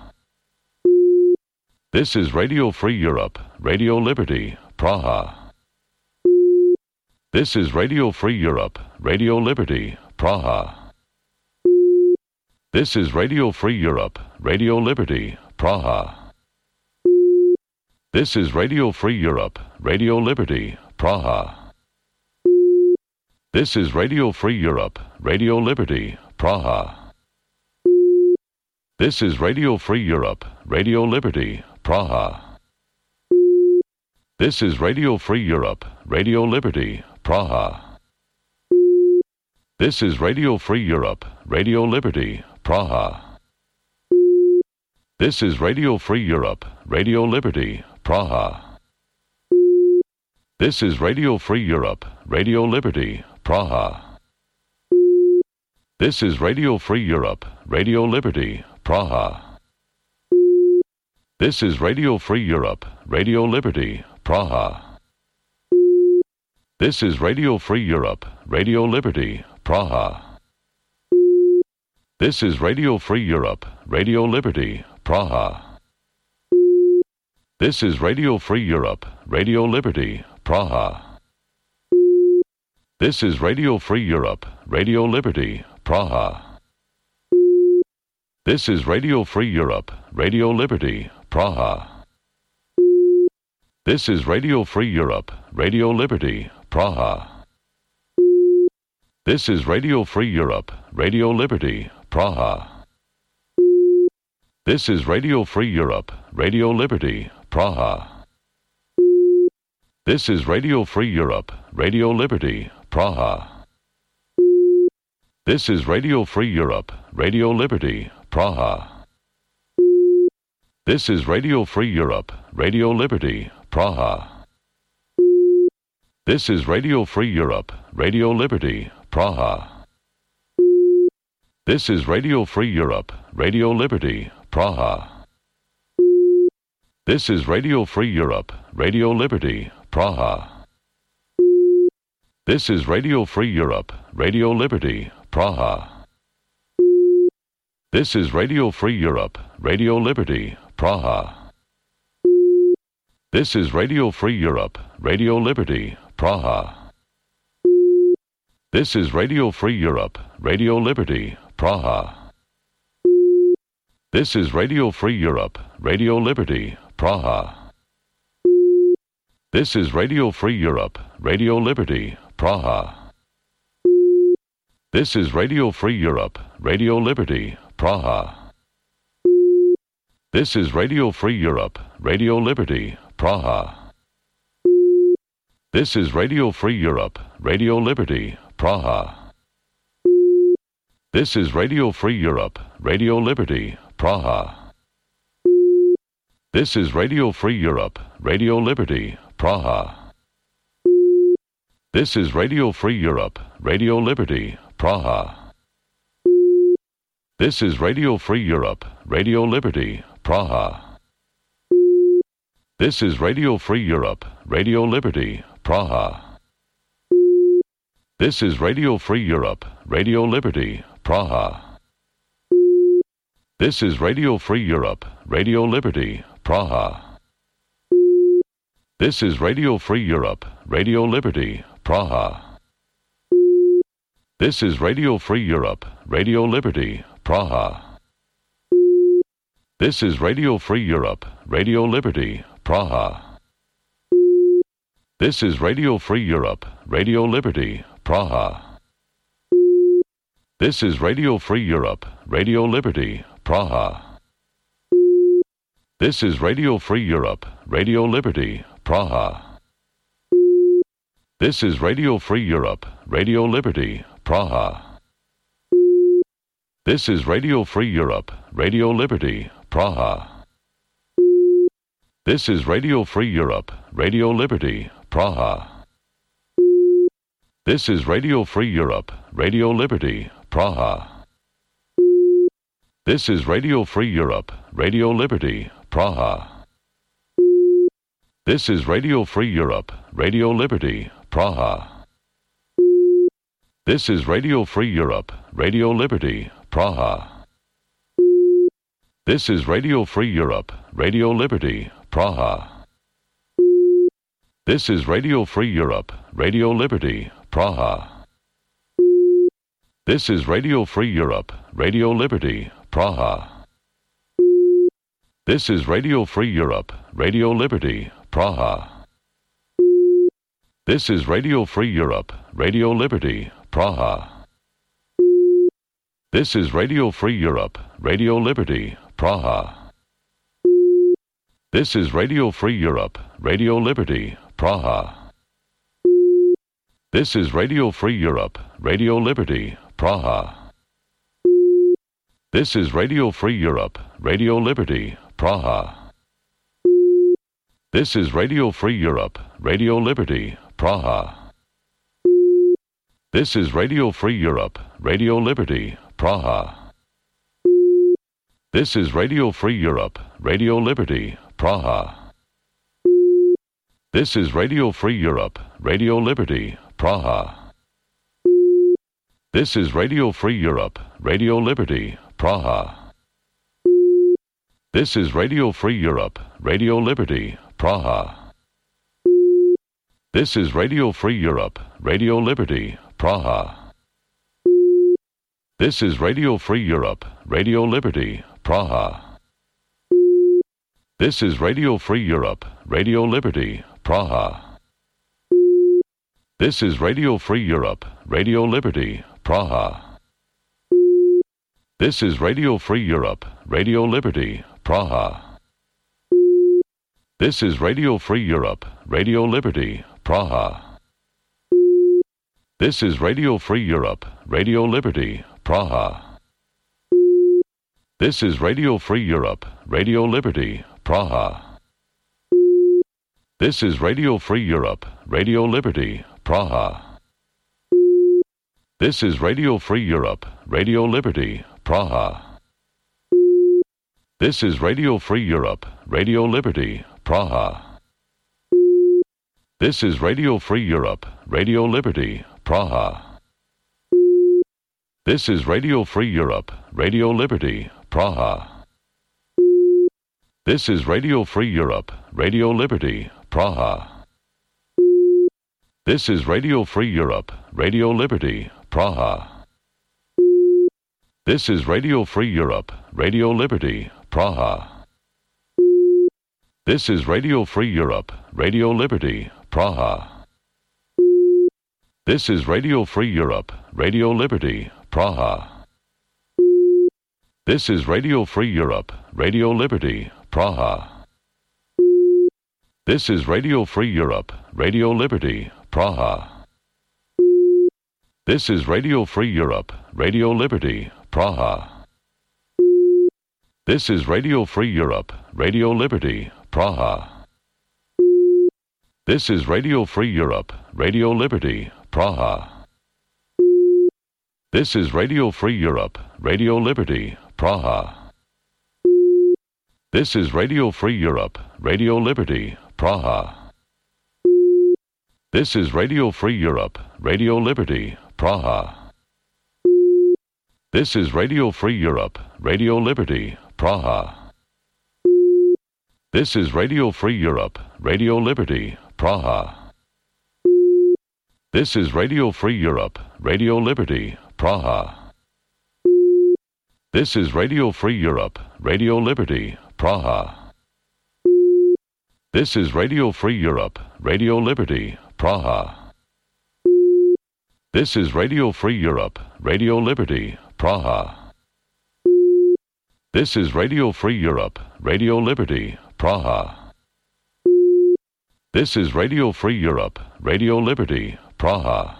This is Radio Free Europe, Radio Liberty, Praha. This is Radio Free Europe, Radio Liberty, Praha. This is Radio Free Europe, Radio Liberty, Praha. This is Radio Free Europe, Radio Liberty, Praha. This is Radio Free Europe, Radio Liberty, Praha. This is Radio Free Europe, Radio Liberty, Praha. This is Radio Free Europe, Radio Liberty, Praha. This is Radio Free Europe, Radio Liberty, Praha. This is Radio Free Europe, Radio Liberty, Praha. This is Radio Free Europe, Radio Liberty, Praha. This is Radio Free Europe, Radio Liberty, Praha. This is Radio Free Europe, Radio Liberty, Praha. This is Radio Free Europe, Radio Liberty, Praha. This is Radio Free Europe, Radio Liberty, Praha. This is Radio Free Europe, Radio Liberty, Praha. This is Radio Free Europe, Radio Liberty, Praha. This is Radio Free Europe, Radio Liberty, Praha. This is Radio Free Europe, Radio Liberty, Praha. This is Radio Free Europe, Radio Liberty, Praha. This is Radio Free Europe, Radio Liberty, Praha. This is Radio Free Europe, Radio Liberty, Praha. This is Radio Free Europe, Radio Liberty, Praha. This is Radio Free Europe, Radio Liberty, Praha. This is Radio Free Europe, Radio Liberty, Praha. This is Radio Free Europe, Radio Liberty, Praha. This is Radio Free Europe, Radio Liberty, Praha. This is Radio Free Europe, Radio Liberty, Praha. This is Radio Free Europe, Radio Liberty, Praha. This is Radio Free Europe, Radio Liberty, Praha. This is Radio Free Europe, Radio Liberty, Praha. This is Radio Free Europe, Radio Liberty, Praha. This is Radio Free Europe, Radio Liberty, Praha. This is Radio Free Europe, Radio Liberty, Praha. This is Radio Free Europe, Radio Liberty, Praha. This is Radio Free Europe, Radio Liberty, Praha. This is Radio Free Europe, Radio Liberty, Praha. This is Radio Free Europe, Radio Liberty, Praha. This is Radio Free Europe, Radio Liberty, Praha. This is Radio Free Europe, Radio Liberty, Praha. This is Radio Free Europe, Radio Liberty, Praha. This is Radio Free Europe, Radio Liberty, Praha. This is Radio Free Europe, Radio Liberty, Praha. This is Radio Free Europe, Radio Liberty, Praha. This is Radio Free Europe, Radio Liberty, Praha. This is Radio Free Europe, Radio Liberty, Praha. This is Radio Free Europe, Radio Liberty, Praha. This is Radio Free Europe, Radio Liberty, Praha. This is Radio Free Europe, Radio Liberty, Praha. This is Radio Free Europe, Radio Liberty, Praha. This is Radio Free Europe, Radio Liberty, Praha. This is Radio Free Europe, Radio Liberty, Praha. This is Radio Free Europe, Radio Liberty, Praha. This is Radio Free Europe, Radio Liberty, Praha. This is Radio Free Europe, Radio Liberty, Praha. This is Radio Free Europe, Radio Liberty, Praha. This is Radio Free Europe, Radio Liberty, Praha. This is Radio Free Europe, Radio Liberty, Praha. This is Radio Free Europe, Radio Liberty, Praha. This is Radio Free Europe, Radio Liberty, Praha. This is Radio Free Europe, Radio Liberty, Praha. This is Radio Free Europe, Radio Liberty, Praha. This is Radio Free Europe, Radio Liberty, Praha. This is Radio Free Europe, Radio Liberty, Praha. This is Radio Free Europe, Radio Liberty, Praha. This is Radio Free Europe, Radio Liberty, Praha. This is Radio Free Europe, Radio Liberty, Praha. This is Radio Free Europe, Radio Liberty, Praha. This is Radio Free Europe, Radio Liberty, Praha. This is Radio Free Europe, Radio Liberty, Praha. This is Radio Free Europe, Radio Liberty, Praha. This is Radio Free Europe, Radio Liberty, Praha. This is Radio Free Europe, Radio Liberty, Praha. This is Radio Free Europe, Radio Liberty, Praha. This is Radio Free Europe, Radio Liberty, Praha. This is Radio Free Europe, Radio Liberty, Praha. This is Radio Free Europe, Radio Liberty, Praha. This is Radio Free Europe, Radio Liberty, Praha. This is Radio Free Europe, Radio Liberty, Praha. This is Radio Free Europe, Radio Liberty, Praha. This is Radio Free Europe, Radio Liberty, Praha. This is Radio Free Europe, Radio Liberty, Praha. This is Radio Free Europe, Radio Liberty, Praha. This is Radio Free Europe, Radio Liberty, Praha. This is Radio Free Europe, Radio Liberty, Praha. This is Radio Free Europe, Radio Liberty, Praha. This is Radio Free Europe, Radio Liberty, Praha. This is Radio Free Europe, Radio Liberty, Praha. This is Radio Free Europe, Radio Liberty, Praha. This is Radio Free Europe, Radio Liberty, Praha. This is Radio Free Europe, Radio Liberty, Praha. This is Radio Free Europe, Radio Liberty, Praha. This is Radio Free Europe, Radio Liberty, Praha. This is Radio Free Europe, Radio Liberty, Praha. This is Radio Free Europe, Radio Liberty, Praha. This is Radio Free Europe, Radio Liberty, Praha. This is Radio Free Europe, Radio Liberty, Praha. This is Radio Free Europe, Radio Liberty, Praha. This is Radio Free Europe, Radio Liberty, Praha. This is Radio Free Europe, Radio Liberty, Praha. This is Radio Free Europe, Radio Liberty, Praha. This is Radio Free Europe, Radio Liberty, Praha. This is Radio Free Europe, Radio Liberty, Praha. This is Radio Free Europe, Radio Liberty, Praha. This is Radio Free Europe, Radio Liberty, Praha.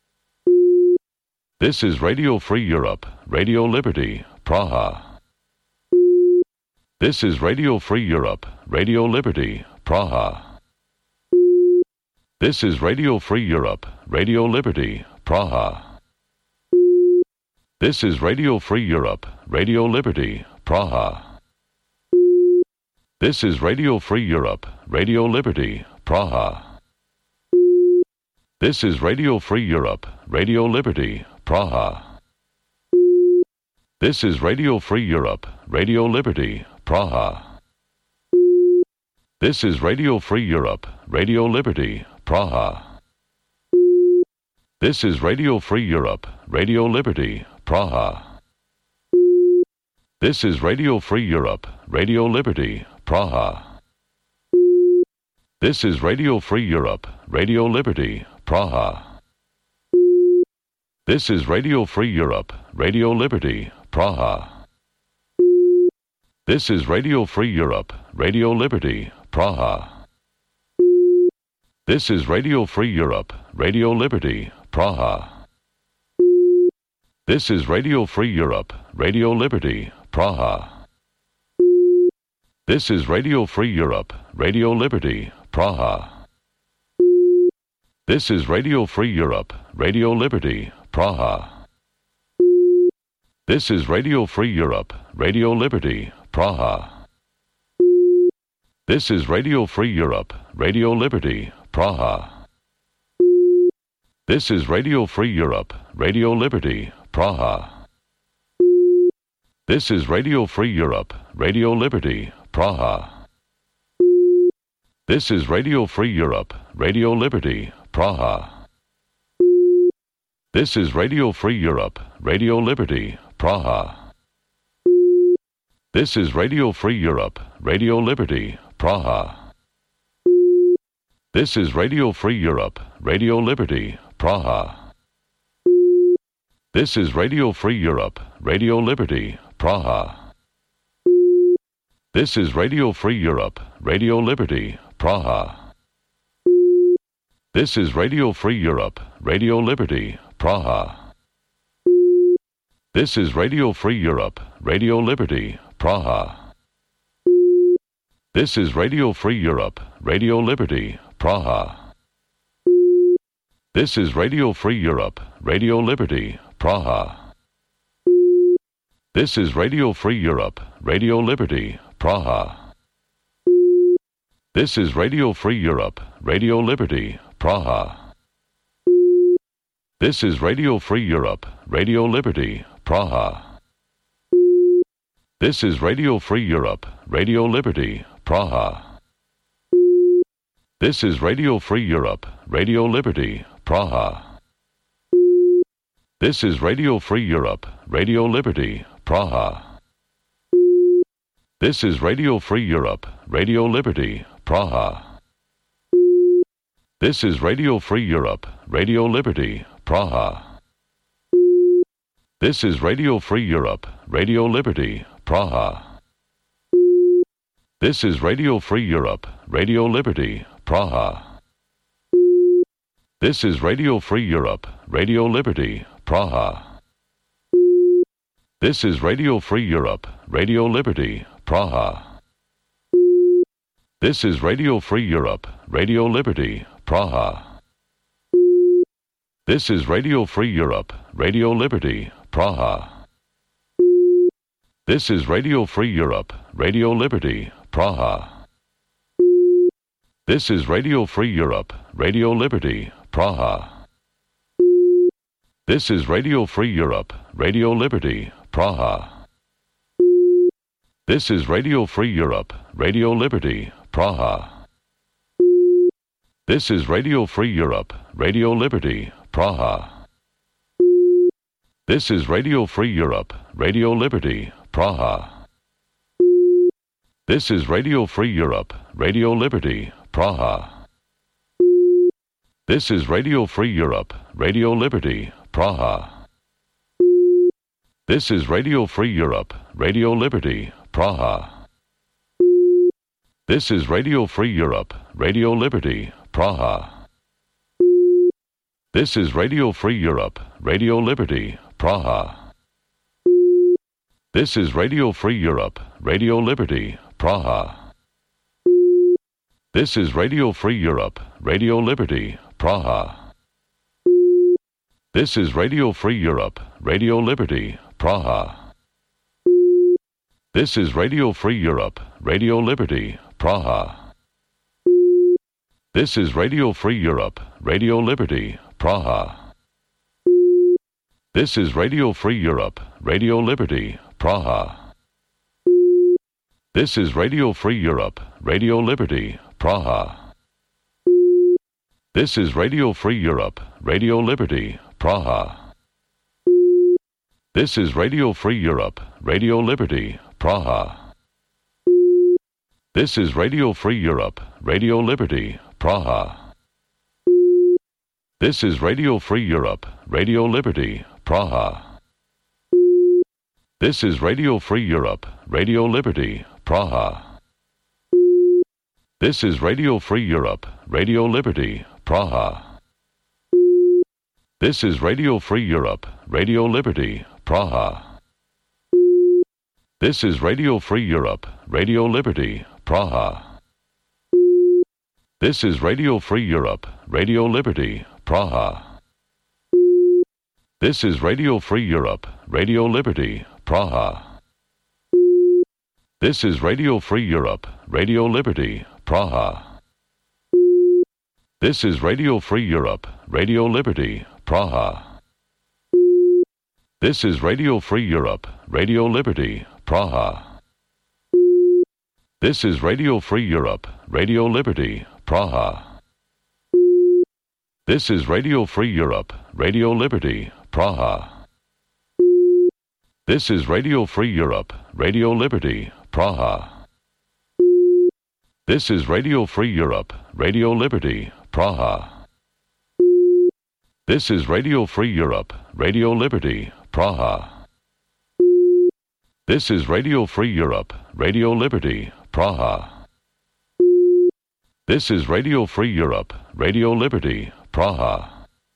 This is Radio Free Europe, Radio Liberty, Praha. This is Radio Free Europe, Radio Liberty, Praha. This is Radio Free Europe, Radio Liberty, Praha. This is Radio Free Europe, Radio Liberty, Praha. This is Radio Free Europe, Radio Liberty, Praha. This is Radio Free Europe, Radio Liberty, Praha. This is Radio Free Europe, Radio Liberty, Praha. This is Radio Free Europe, Radio Liberty, Praha. This is Radio Free Europe, Radio Liberty, Praha. This is Radio Free Europe, Radio Liberty, Praha. This is Radio Free Europe, Radio Liberty, Praha. This is Radio Free Europe, Radio Liberty, Praha. This is Radio Free Europe, Radio Liberty, Praha. This is Radio Free Europe, Radio Liberty, Praha. This is Radio Free Europe, Radio Liberty, Praha. This is Radio Free Europe, Radio Liberty, Praha. This is Radio Free Europe, Radio Liberty, Praha. This is Radio Free Europe, Radio Liberty, Praha. This is Radio Free Europe, Radio Liberty, Praha. This is Radio Free Europe, Radio Liberty, Praha. This is Radio Free Europe, Radio Liberty, Praha. This is Radio Free Europe, Radio Liberty, Praha. This is Radio Free Europe, Radio Liberty, Praha. This is Radio Free Europe, Radio Liberty, Praha. This is Radio Free Europe, Radio Liberty, Praha. This is Radio Free Europe, Radio Liberty, Praha. This is Radio Free Europe, Radio Liberty, Praha. This is Radio Free Europe, Radio Liberty, Praha. This is Radio Free Europe, Radio Liberty, Praha. This is Radio Free Europe, Radio Liberty, Praha. This is Radio Free Europe, Radio Liberty, Praha. This is Radio Free Europe, Radio Liberty, Praha. This is Radio Free Europe, Radio Liberty, Praha. This is Radio Free Europe, Radio Liberty, Praha. This is Radio Free Europe, Radio Liberty, Praha. This is Radio Free Europe, Radio Liberty, Praha. This is Radio Free Europe, Radio Liberty, Praha. This is Radio Free Europe, Radio Liberty, Praha. This is Radio Free Europe, Radio Liberty, Praha. This is Radio Free Europe, Radio Liberty, Praha. This is Radio Free Europe, Radio Liberty, Praha. This is Radio Free Europe, Radio Liberty, Praha. This is Radio Free Europe, Radio Liberty, Praha. This is Radio Free Europe, Radio Liberty, Praha. This is Radio Free Europe, Radio Liberty, Praha. This is Radio Free Europe, Radio Liberty, Praha. This is Radio Free Europe, Radio Liberty, Praha. This is Radio Free Europe, Radio Liberty, Praha. This is Radio Free Europe, Radio Liberty, Praha. This is Radio Free Europe, Radio Liberty, Praha. This is Radio Free Europe, Radio Liberty, Praha. This is Radio Free Europe, Radio Liberty, Praha. This is Radio Free Europe, Radio Liberty, Praha. This is Radio Free Europe, Radio Liberty, Praha. This is Radio Free Europe, Radio Liberty, Praha. This is Radio Free Europe, Radio Liberty, Praha. This is Radio Free Europe, Radio Liberty, Praha. This is Radio Free Europe, Radio Liberty, Praha. This is Radio Free Europe, Radio Liberty, Praha. This is Radio Free Europe, Radio Liberty, Praha. This is Radio Free Europe, Radio Liberty, Praha. This is Radio Free Europe, Radio Liberty, Praha. This is Radio Free Europe, Radio Liberty, Praha. This is Radio Free Europe, Radio Liberty, Praha. This is Radio Free Europe, Radio Liberty, Praha. This is Radio Free Europe, Radio Liberty, Praha. This is Radio Free Europe, Radio Liberty, Praha. This is Radio Free Europe, Radio Liberty, Praha. This is Radio Free Europe, Radio Liberty, Praha. This is Radio Free Europe, Radio Liberty, Praha. This is Radio Free Europe, Radio Liberty, Praha. This is Radio Free Europe, Radio Liberty, Praha. This is Radio Free Europe, Radio Liberty, Praha. This is Radio Free Europe, Radio Liberty, Praha. This is Radio Free Europe, Radio Liberty, Praha. This is Radio Free Europe, Radio Liberty, Praha. This is Radio Free Europe, Radio Liberty, Praha. This is Radio Free Europe, Radio Liberty, Praha. This is Radio Free Europe, Radio Liberty, Praha. This is Radio Free Europe, Radio Liberty, Praha. This is Radio Free Europe, Radio Liberty, Praha. This is Radio Free Europe, Radio Liberty, Praha. This is Radio Free Europe, Radio Liberty, Praha.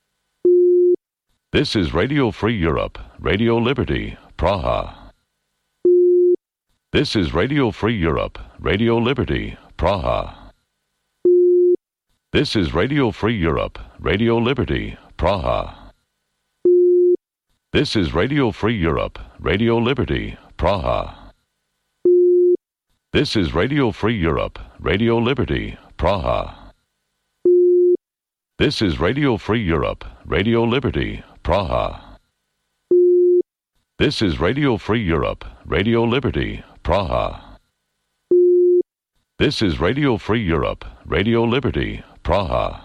This is Radio Free Europe, Radio Liberty, Praha. This is Radio Free Europe, Radio Liberty, Praha. This is Radio Free Europe, Radio Liberty, Praha. This is Radio Free Europe, Radio Liberty, Praha. This is Radio Free Europe, Radio Liberty, Praha. This is Radio Free Europe, Radio Liberty, Praha. This is Radio Free Europe, Radio Liberty, Praha. This is Radio Free Europe, Radio Liberty, Praha.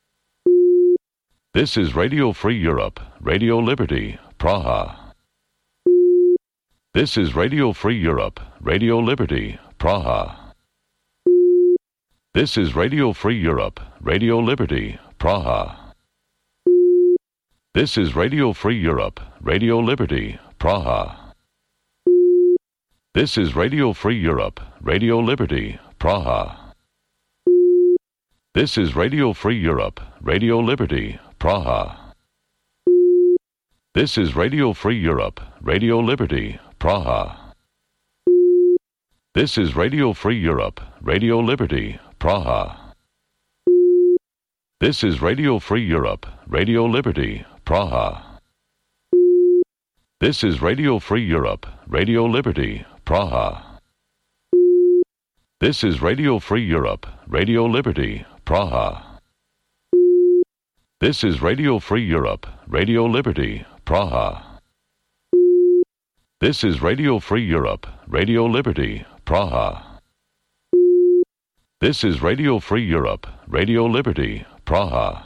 This is Radio Free Europe, Radio Liberty, Praha. This is Radio Free Europe, Radio Liberty, Praha. This is Radio Free Europe, Radio Liberty, Praha. This is Radio Free Europe, Radio Liberty, Praha. This is Radio Free Europe, Radio Liberty, Praha. This is Radio Free Europe, Radio Liberty, Praha. This is Radio Free Europe, Radio Liberty, Praha. This is Radio Free Europe, Radio Liberty, Praha. This is Radio Free Europe, Radio Liberty, Praha. This is Radio Free Europe, Radio Liberty, Praha. This is Radio Free Europe, Radio Liberty, Praha. This is Radio Free Europe, Radio Liberty, Praha. This is Radio Free Europe, Radio Liberty, Praha. This is Radio Free Europe, Radio Liberty, Praha.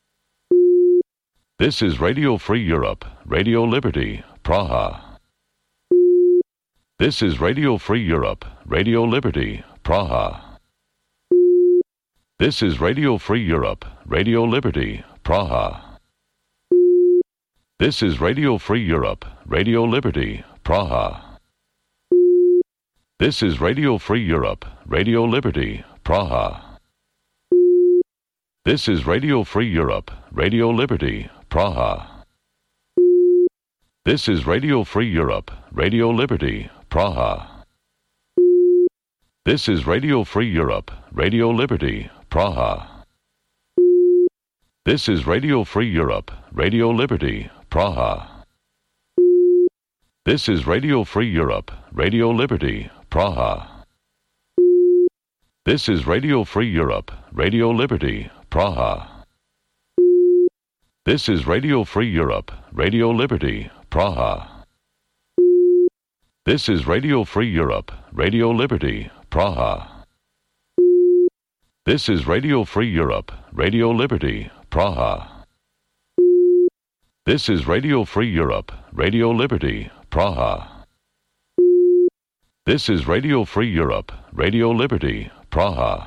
This is Radio Free Europe, Radio Liberty, Praha. This is Radio Free Europe, Radio Liberty, Praha. This is Radio Free Europe, Radio Liberty, Praha. This is Radio Free Europe, Radio Liberty, Praha. This is Radio Free Europe, Radio Liberty, Praha. This is Radio Free Europe, Radio Liberty, Praha. This is Radio Free Europe, Radio Liberty, Praha. This is Radio Free Europe, Radio Liberty, Praha. This is Radio Free Europe, Radio Liberty, Praha. This is Radio Free Europe, Radio Liberty, Praha. This is Radio Free Europe, Radio Liberty, Praha. This is Radio Free Europe, Radio Liberty, Praha. This is Radio Free Europe, Radio Liberty, Praha. This is Radio Free Europe, Radio Liberty, Praha. This is Radio Free Europe, Radio Liberty, Praha. This is Radio Free Europe, Radio Liberty, Praha.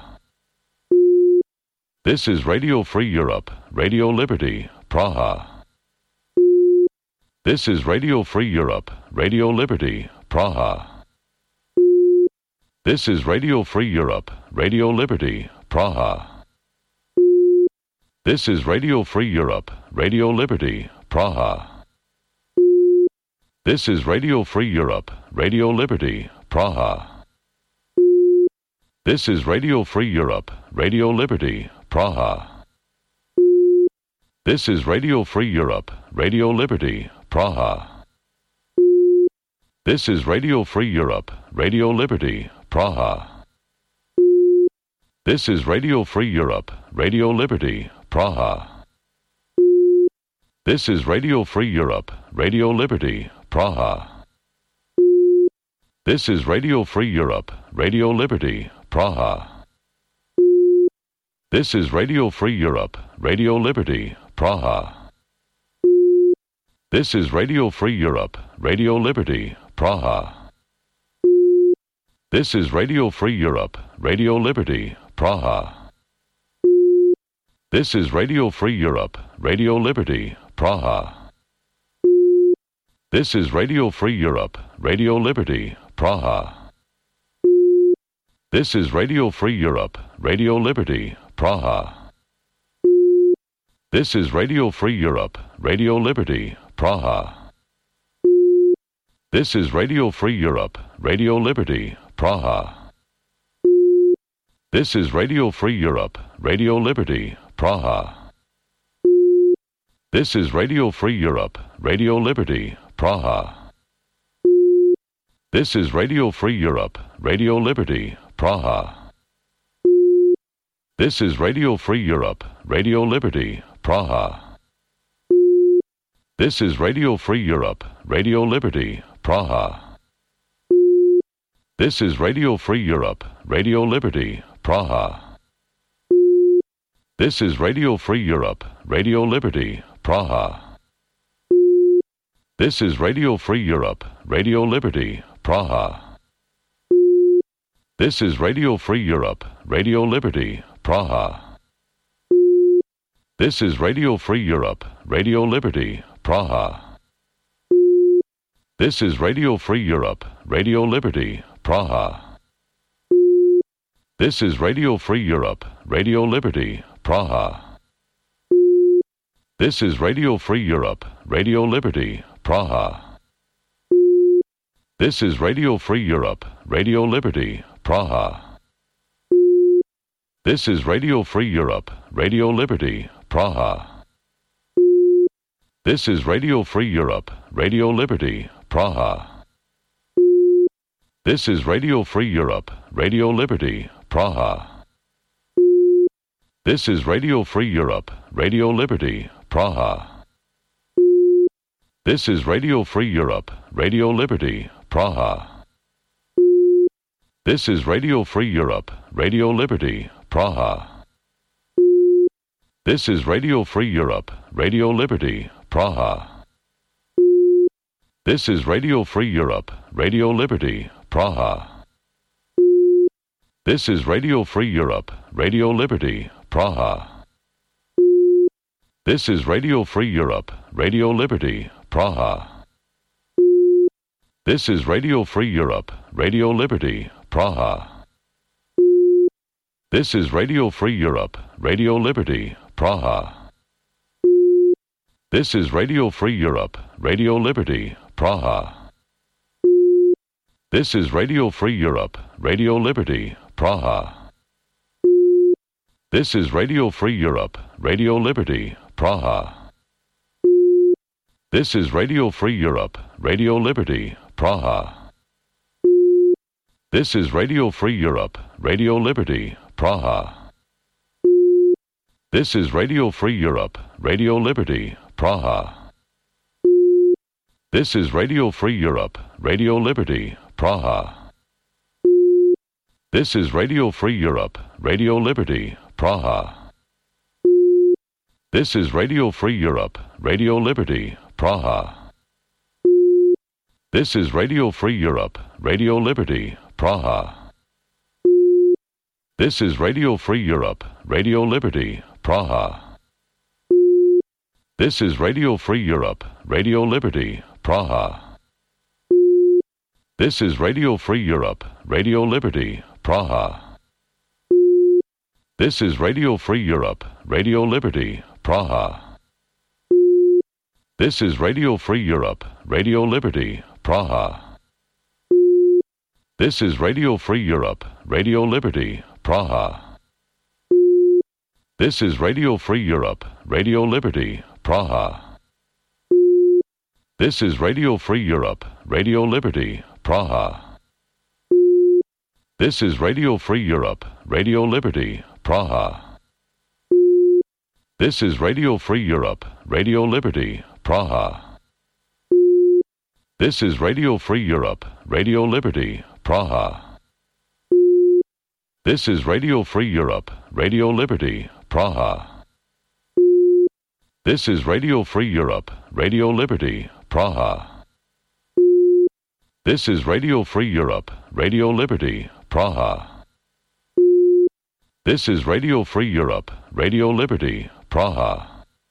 This is Radio Free Europe, Radio Liberty, Praha. This is Radio Free Europe, Radio Liberty, Praha. This is Radio Free Europe, Radio Liberty, Praha. This is Radio Free Europe, Radio Liberty, Praha. This is Radio Free Europe, Radio Liberty, Praha. This is Radio Free Europe, Radio Liberty, Praha. This is Radio Free Europe, Radio Liberty, Praha. This is Radio Free Europe, Radio Liberty, Praha. This is Radio Free Europe, Radio Liberty, Praha. This is Radio Free Europe, Radio Liberty, Praha. This is Radio Free Europe, Radio Liberty, Praha. This is Radio Free Europe, Radio Liberty, Praha. This is Radio Free Europe, Radio Liberty, Praha. This is Radio Free Europe, Radio Liberty, Praha. This is Radio Free Europe, Radio Liberty, Praha. This is Radio Free Europe, Radio Liberty, Praha. This is Radio Free Europe, Radio Liberty, Praha. This is Radio Free Europe, Radio Liberty, Praha. This is Radio Free Europe, Radio Liberty, Praha. This is Radio Free Europe, Radio Liberty, Praha. This is Radio Free Europe, Radio Liberty, Praha. This is Radio Free Europe, Radio Liberty, Praha. This is Radio Free Europe, Radio Liberty, Praha. This is Radio Free Europe, Radio Liberty, Praha. This is Radio Free Europe, Radio Liberty, Praha. This is Radio Free Europe, Radio Liberty, Praha. This is Radio Free Europe, Radio Liberty, Praha. This is Radio Free Europe, Radio Liberty, Praha. This is Radio Free Europe, Radio Liberty, Praha. This is Radio Free Europe, Radio Liberty, Praha. This is Radio Free Europe, Radio Liberty, Praha. This is Radio Free Europe, Radio Liberty, Praha. This is Radio Free Europe, Radio Liberty, Praha. This is Radio Free Europe, Radio Liberty, Praha. This is Radio Free Europe, Radio Liberty, Praha. This is Radio Free Europe, Radio Liberty, Praha. This is Radio Free Europe, Radio Liberty, Praha. This is Radio Free Europe, Radio Liberty, Praha. This is Radio Free Europe, Radio Liberty, Praha. This is Radio Free Europe, Radio Liberty, Praha. This is Radio Free Europe, Radio Liberty, Praha. This is Radio Free Europe, Radio Liberty, Praha. This is Radio Free Europe, Radio Liberty, Praha. This is Radio Free Europe, Radio Liberty, Praha. This is Radio Free Europe, Radio Liberty, Praha. This is Radio Free Europe, Radio Liberty, Praha. This is Radio Free Europe, Radio Liberty, Praha. This is Radio Free Europe, Radio Liberty, Praha. This is Radio Free Europe, Radio Liberty, Praha. This is Radio Free Europe, Radio Liberty, Praha. This is Radio Free Europe, Radio Liberty, Praha. This is Radio Free Europe, Radio Liberty, Praha. This is Radio Free Europe, Radio Liberty, Praha. This is Radio Free Europe, Radio Liberty, Praha. This is Radio Free Europe, Radio Liberty, Praha. This is Radio Free Europe, Radio Liberty, Praha. This is Radio Free Europe, Radio Liberty, Praha. This is Radio Free Europe, Radio Liberty, Praha. This is Radio Free Europe, Radio Liberty, Praha. This is Radio Free Europe, Radio Liberty, Praha. This is Radio Free Europe, Radio Liberty, Praha. This is Radio Free Europe, Radio Liberty, Praha. This is Radio Free Europe, Radio Liberty, Praha. This is Radio Free Europe, Radio Liberty, Praha. This is Radio Free Europe, Radio Liberty, Praha. This is Radio Free Europe, Radio Liberty, Praha. This is Radio Free Europe, Radio Liberty, Praha. This is Radio Free Europe, Radio Liberty, Praha. This is Radio Free Europe, Radio Liberty, Praha. This is Radio Free Europe, Radio Liberty, Praha.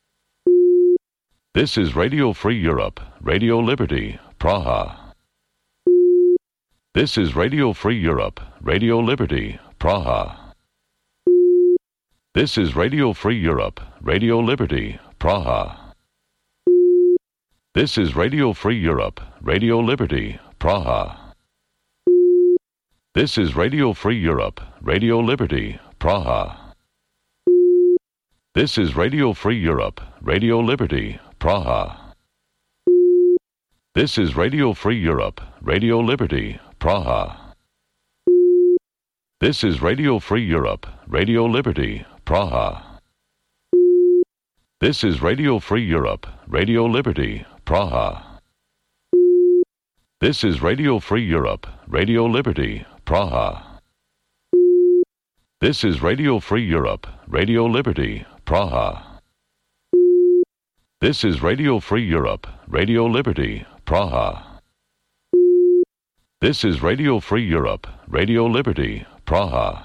This is Radio Free Europe, Radio Liberty, Praha. This is Radio Free Europe, Radio Liberty, Praha. This is Radio Free Europe, Radio Liberty, Praha. This is Radio Free Europe, Radio Liberty, Praha. This is Radio Free Europe, Radio Liberty, Praha. This is Radio Free Europe, Radio Liberty, Praha. This is Radio Free Europe, Radio Liberty, Praha. This is Radio Free Europe, Radio Liberty, Praha. This is Radio Free Europe, Radio Liberty, Praha. This is Radio Free Europe, Radio Liberty, Praha. This is Radio Free Europe, Radio Liberty, Praha. This is Radio Free Europe, Radio Liberty, Praha. This is Radio Free Europe, Radio Liberty, Praha.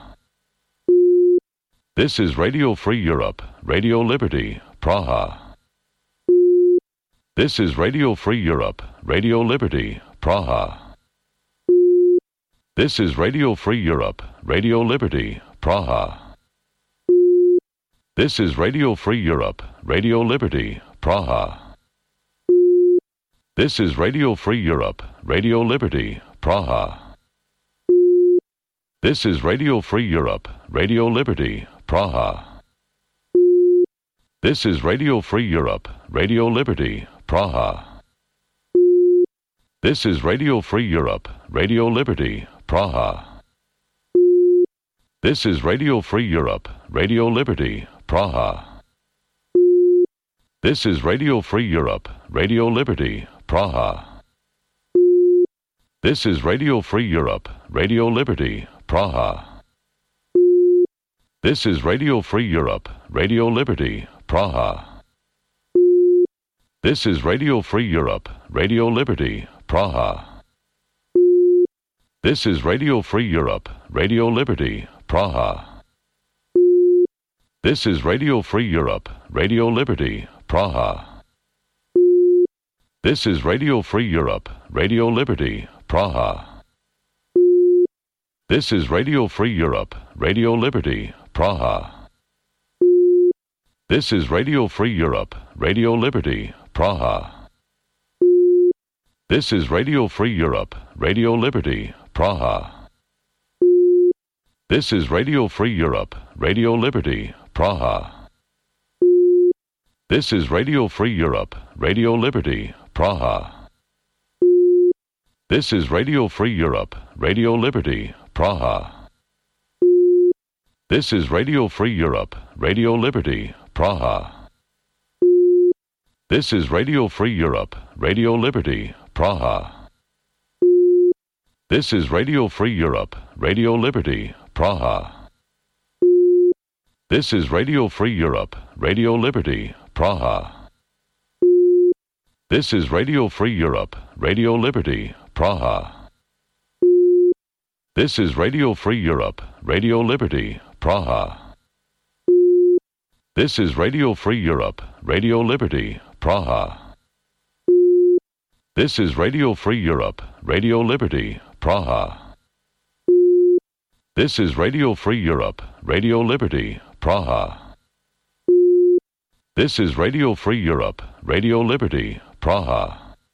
This is Radio Free Europe, Radio Liberty, Praha. This is Radio Free Europe, Radio Liberty, Praha. This is Radio Free Europe, Radio Liberty, Praha. This is Radio Free Europe, Radio Liberty, Praha. This is Radio Free Europe, Radio Liberty, Praha. This is Radio Free Europe, Radio Liberty, Praha. This is Radio Free Europe, Radio Liberty, Praha. This is Radio Free Europe, Radio Liberty, Praha. This is Radio Free Europe, Radio Liberty, Praha. This is Radio Free Europe, Radio Liberty, Praha. This is Radio Free Europe, Radio Liberty, Praha. This is Radio Free Europe, Radio Liberty, Praha. This is Radio Free Europe, Radio Liberty, Praha. This is Radio Free Europe, Radio Liberty, Praha. This is Radio Free Europe, Radio Liberty, Praha. This is Radio Free Europe, Radio Liberty, Praha. This is Radio Free Europe, Radio Liberty, Praha. This is Radio Free Europe, Radio Liberty, Praha. This is Radio Free Europe, Radio Liberty, Praha. This is Radio Free Europe, Radio Liberty, Praha. This is Radio Free Europe, Radio Liberty, Praha. This is Radio Free Europe, Radio Liberty, Praha. This is Radio Free Europe, Radio Liberty, Praha. This is Radio Free Europe, Radio Liberty, Praha. This is Radio Free Europe, Radio Liberty, Praha. This is Radio Free Europe, Radio Liberty, Praha. This is Radio Free Europe, Radio Liberty, Praha. This is Radio Free Europe, Radio Liberty, Praha. This is Radio Free Europe, Radio Liberty, Praha. This is Radio Free Europe, Radio Liberty, Praha. This is Radio Free Europe, Radio Liberty, Praha. This is Radio Free Europe, Radio Liberty, Praha.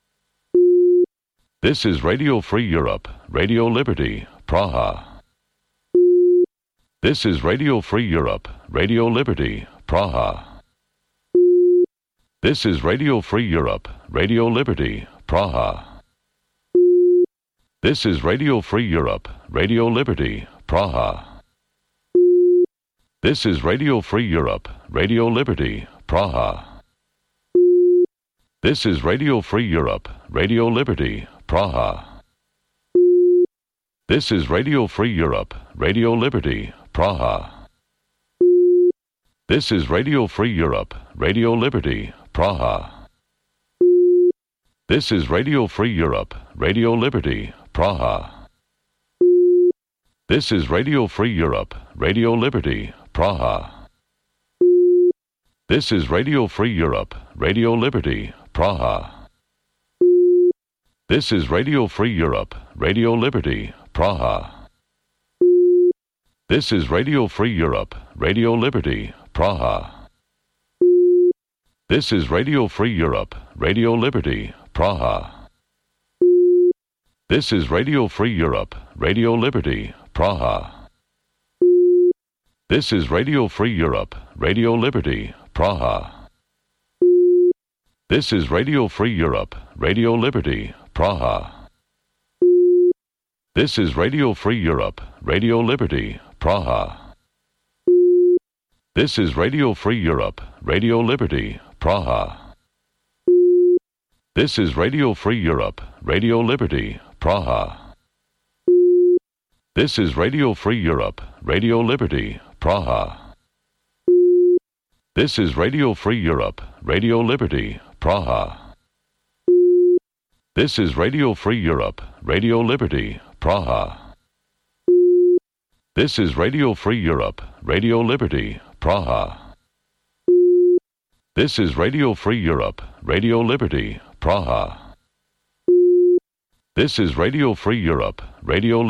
This is Radio Free Europe, Radio Liberty, Praha. This is Radio Free Europe, Radio Liberty, Praha. This is Radio Free Europe, Radio Liberty, Praha. This is Radio Free Europe, Radio Liberty, Praha. This is Radio Free Europe, Radio Liberty, Praha. This is Radio Free Europe, Radio Liberty, Praha. This is Radio Free Europe, Radio Liberty, Praha. This is Radio Free Europe, Radio Liberty, Praha. This is Radio Free Europe, Radio Liberty, Praha. This is Radio Free Europe, Radio Liberty, Praha. This is Radio Free Europe, Radio Liberty, Praha. This is Radio Free Europe, Radio Liberty, Praha. This is Radio Free Europe, Radio Liberty, Praha. This is Radio Free Europe, Radio Liberty, Praha. This is Radio Free Europe, Radio Liberty, Praha. This is Radio Free Europe, Radio Liberty, Praha. This is Radio Free Europe, Radio Liberty, Praha. This is Radio Free Europe, Radio Liberty, Praha. This is Radio Free Europe, Radio Liberty, Praha. This is Radio Free Europe, Radio Liberty, Praha. This is Radio Free Europe, Radio Liberty, Praha. This is Radio Free Europe, Radio Liberty, Praha. This is Radio Free Europe, Radio Liberty, Praha. This is Radio Free Europe, Radio Liberty, Praha. This is Radio Free Europe, Radio Liberty, Praha. This is Radio Free Europe, Radio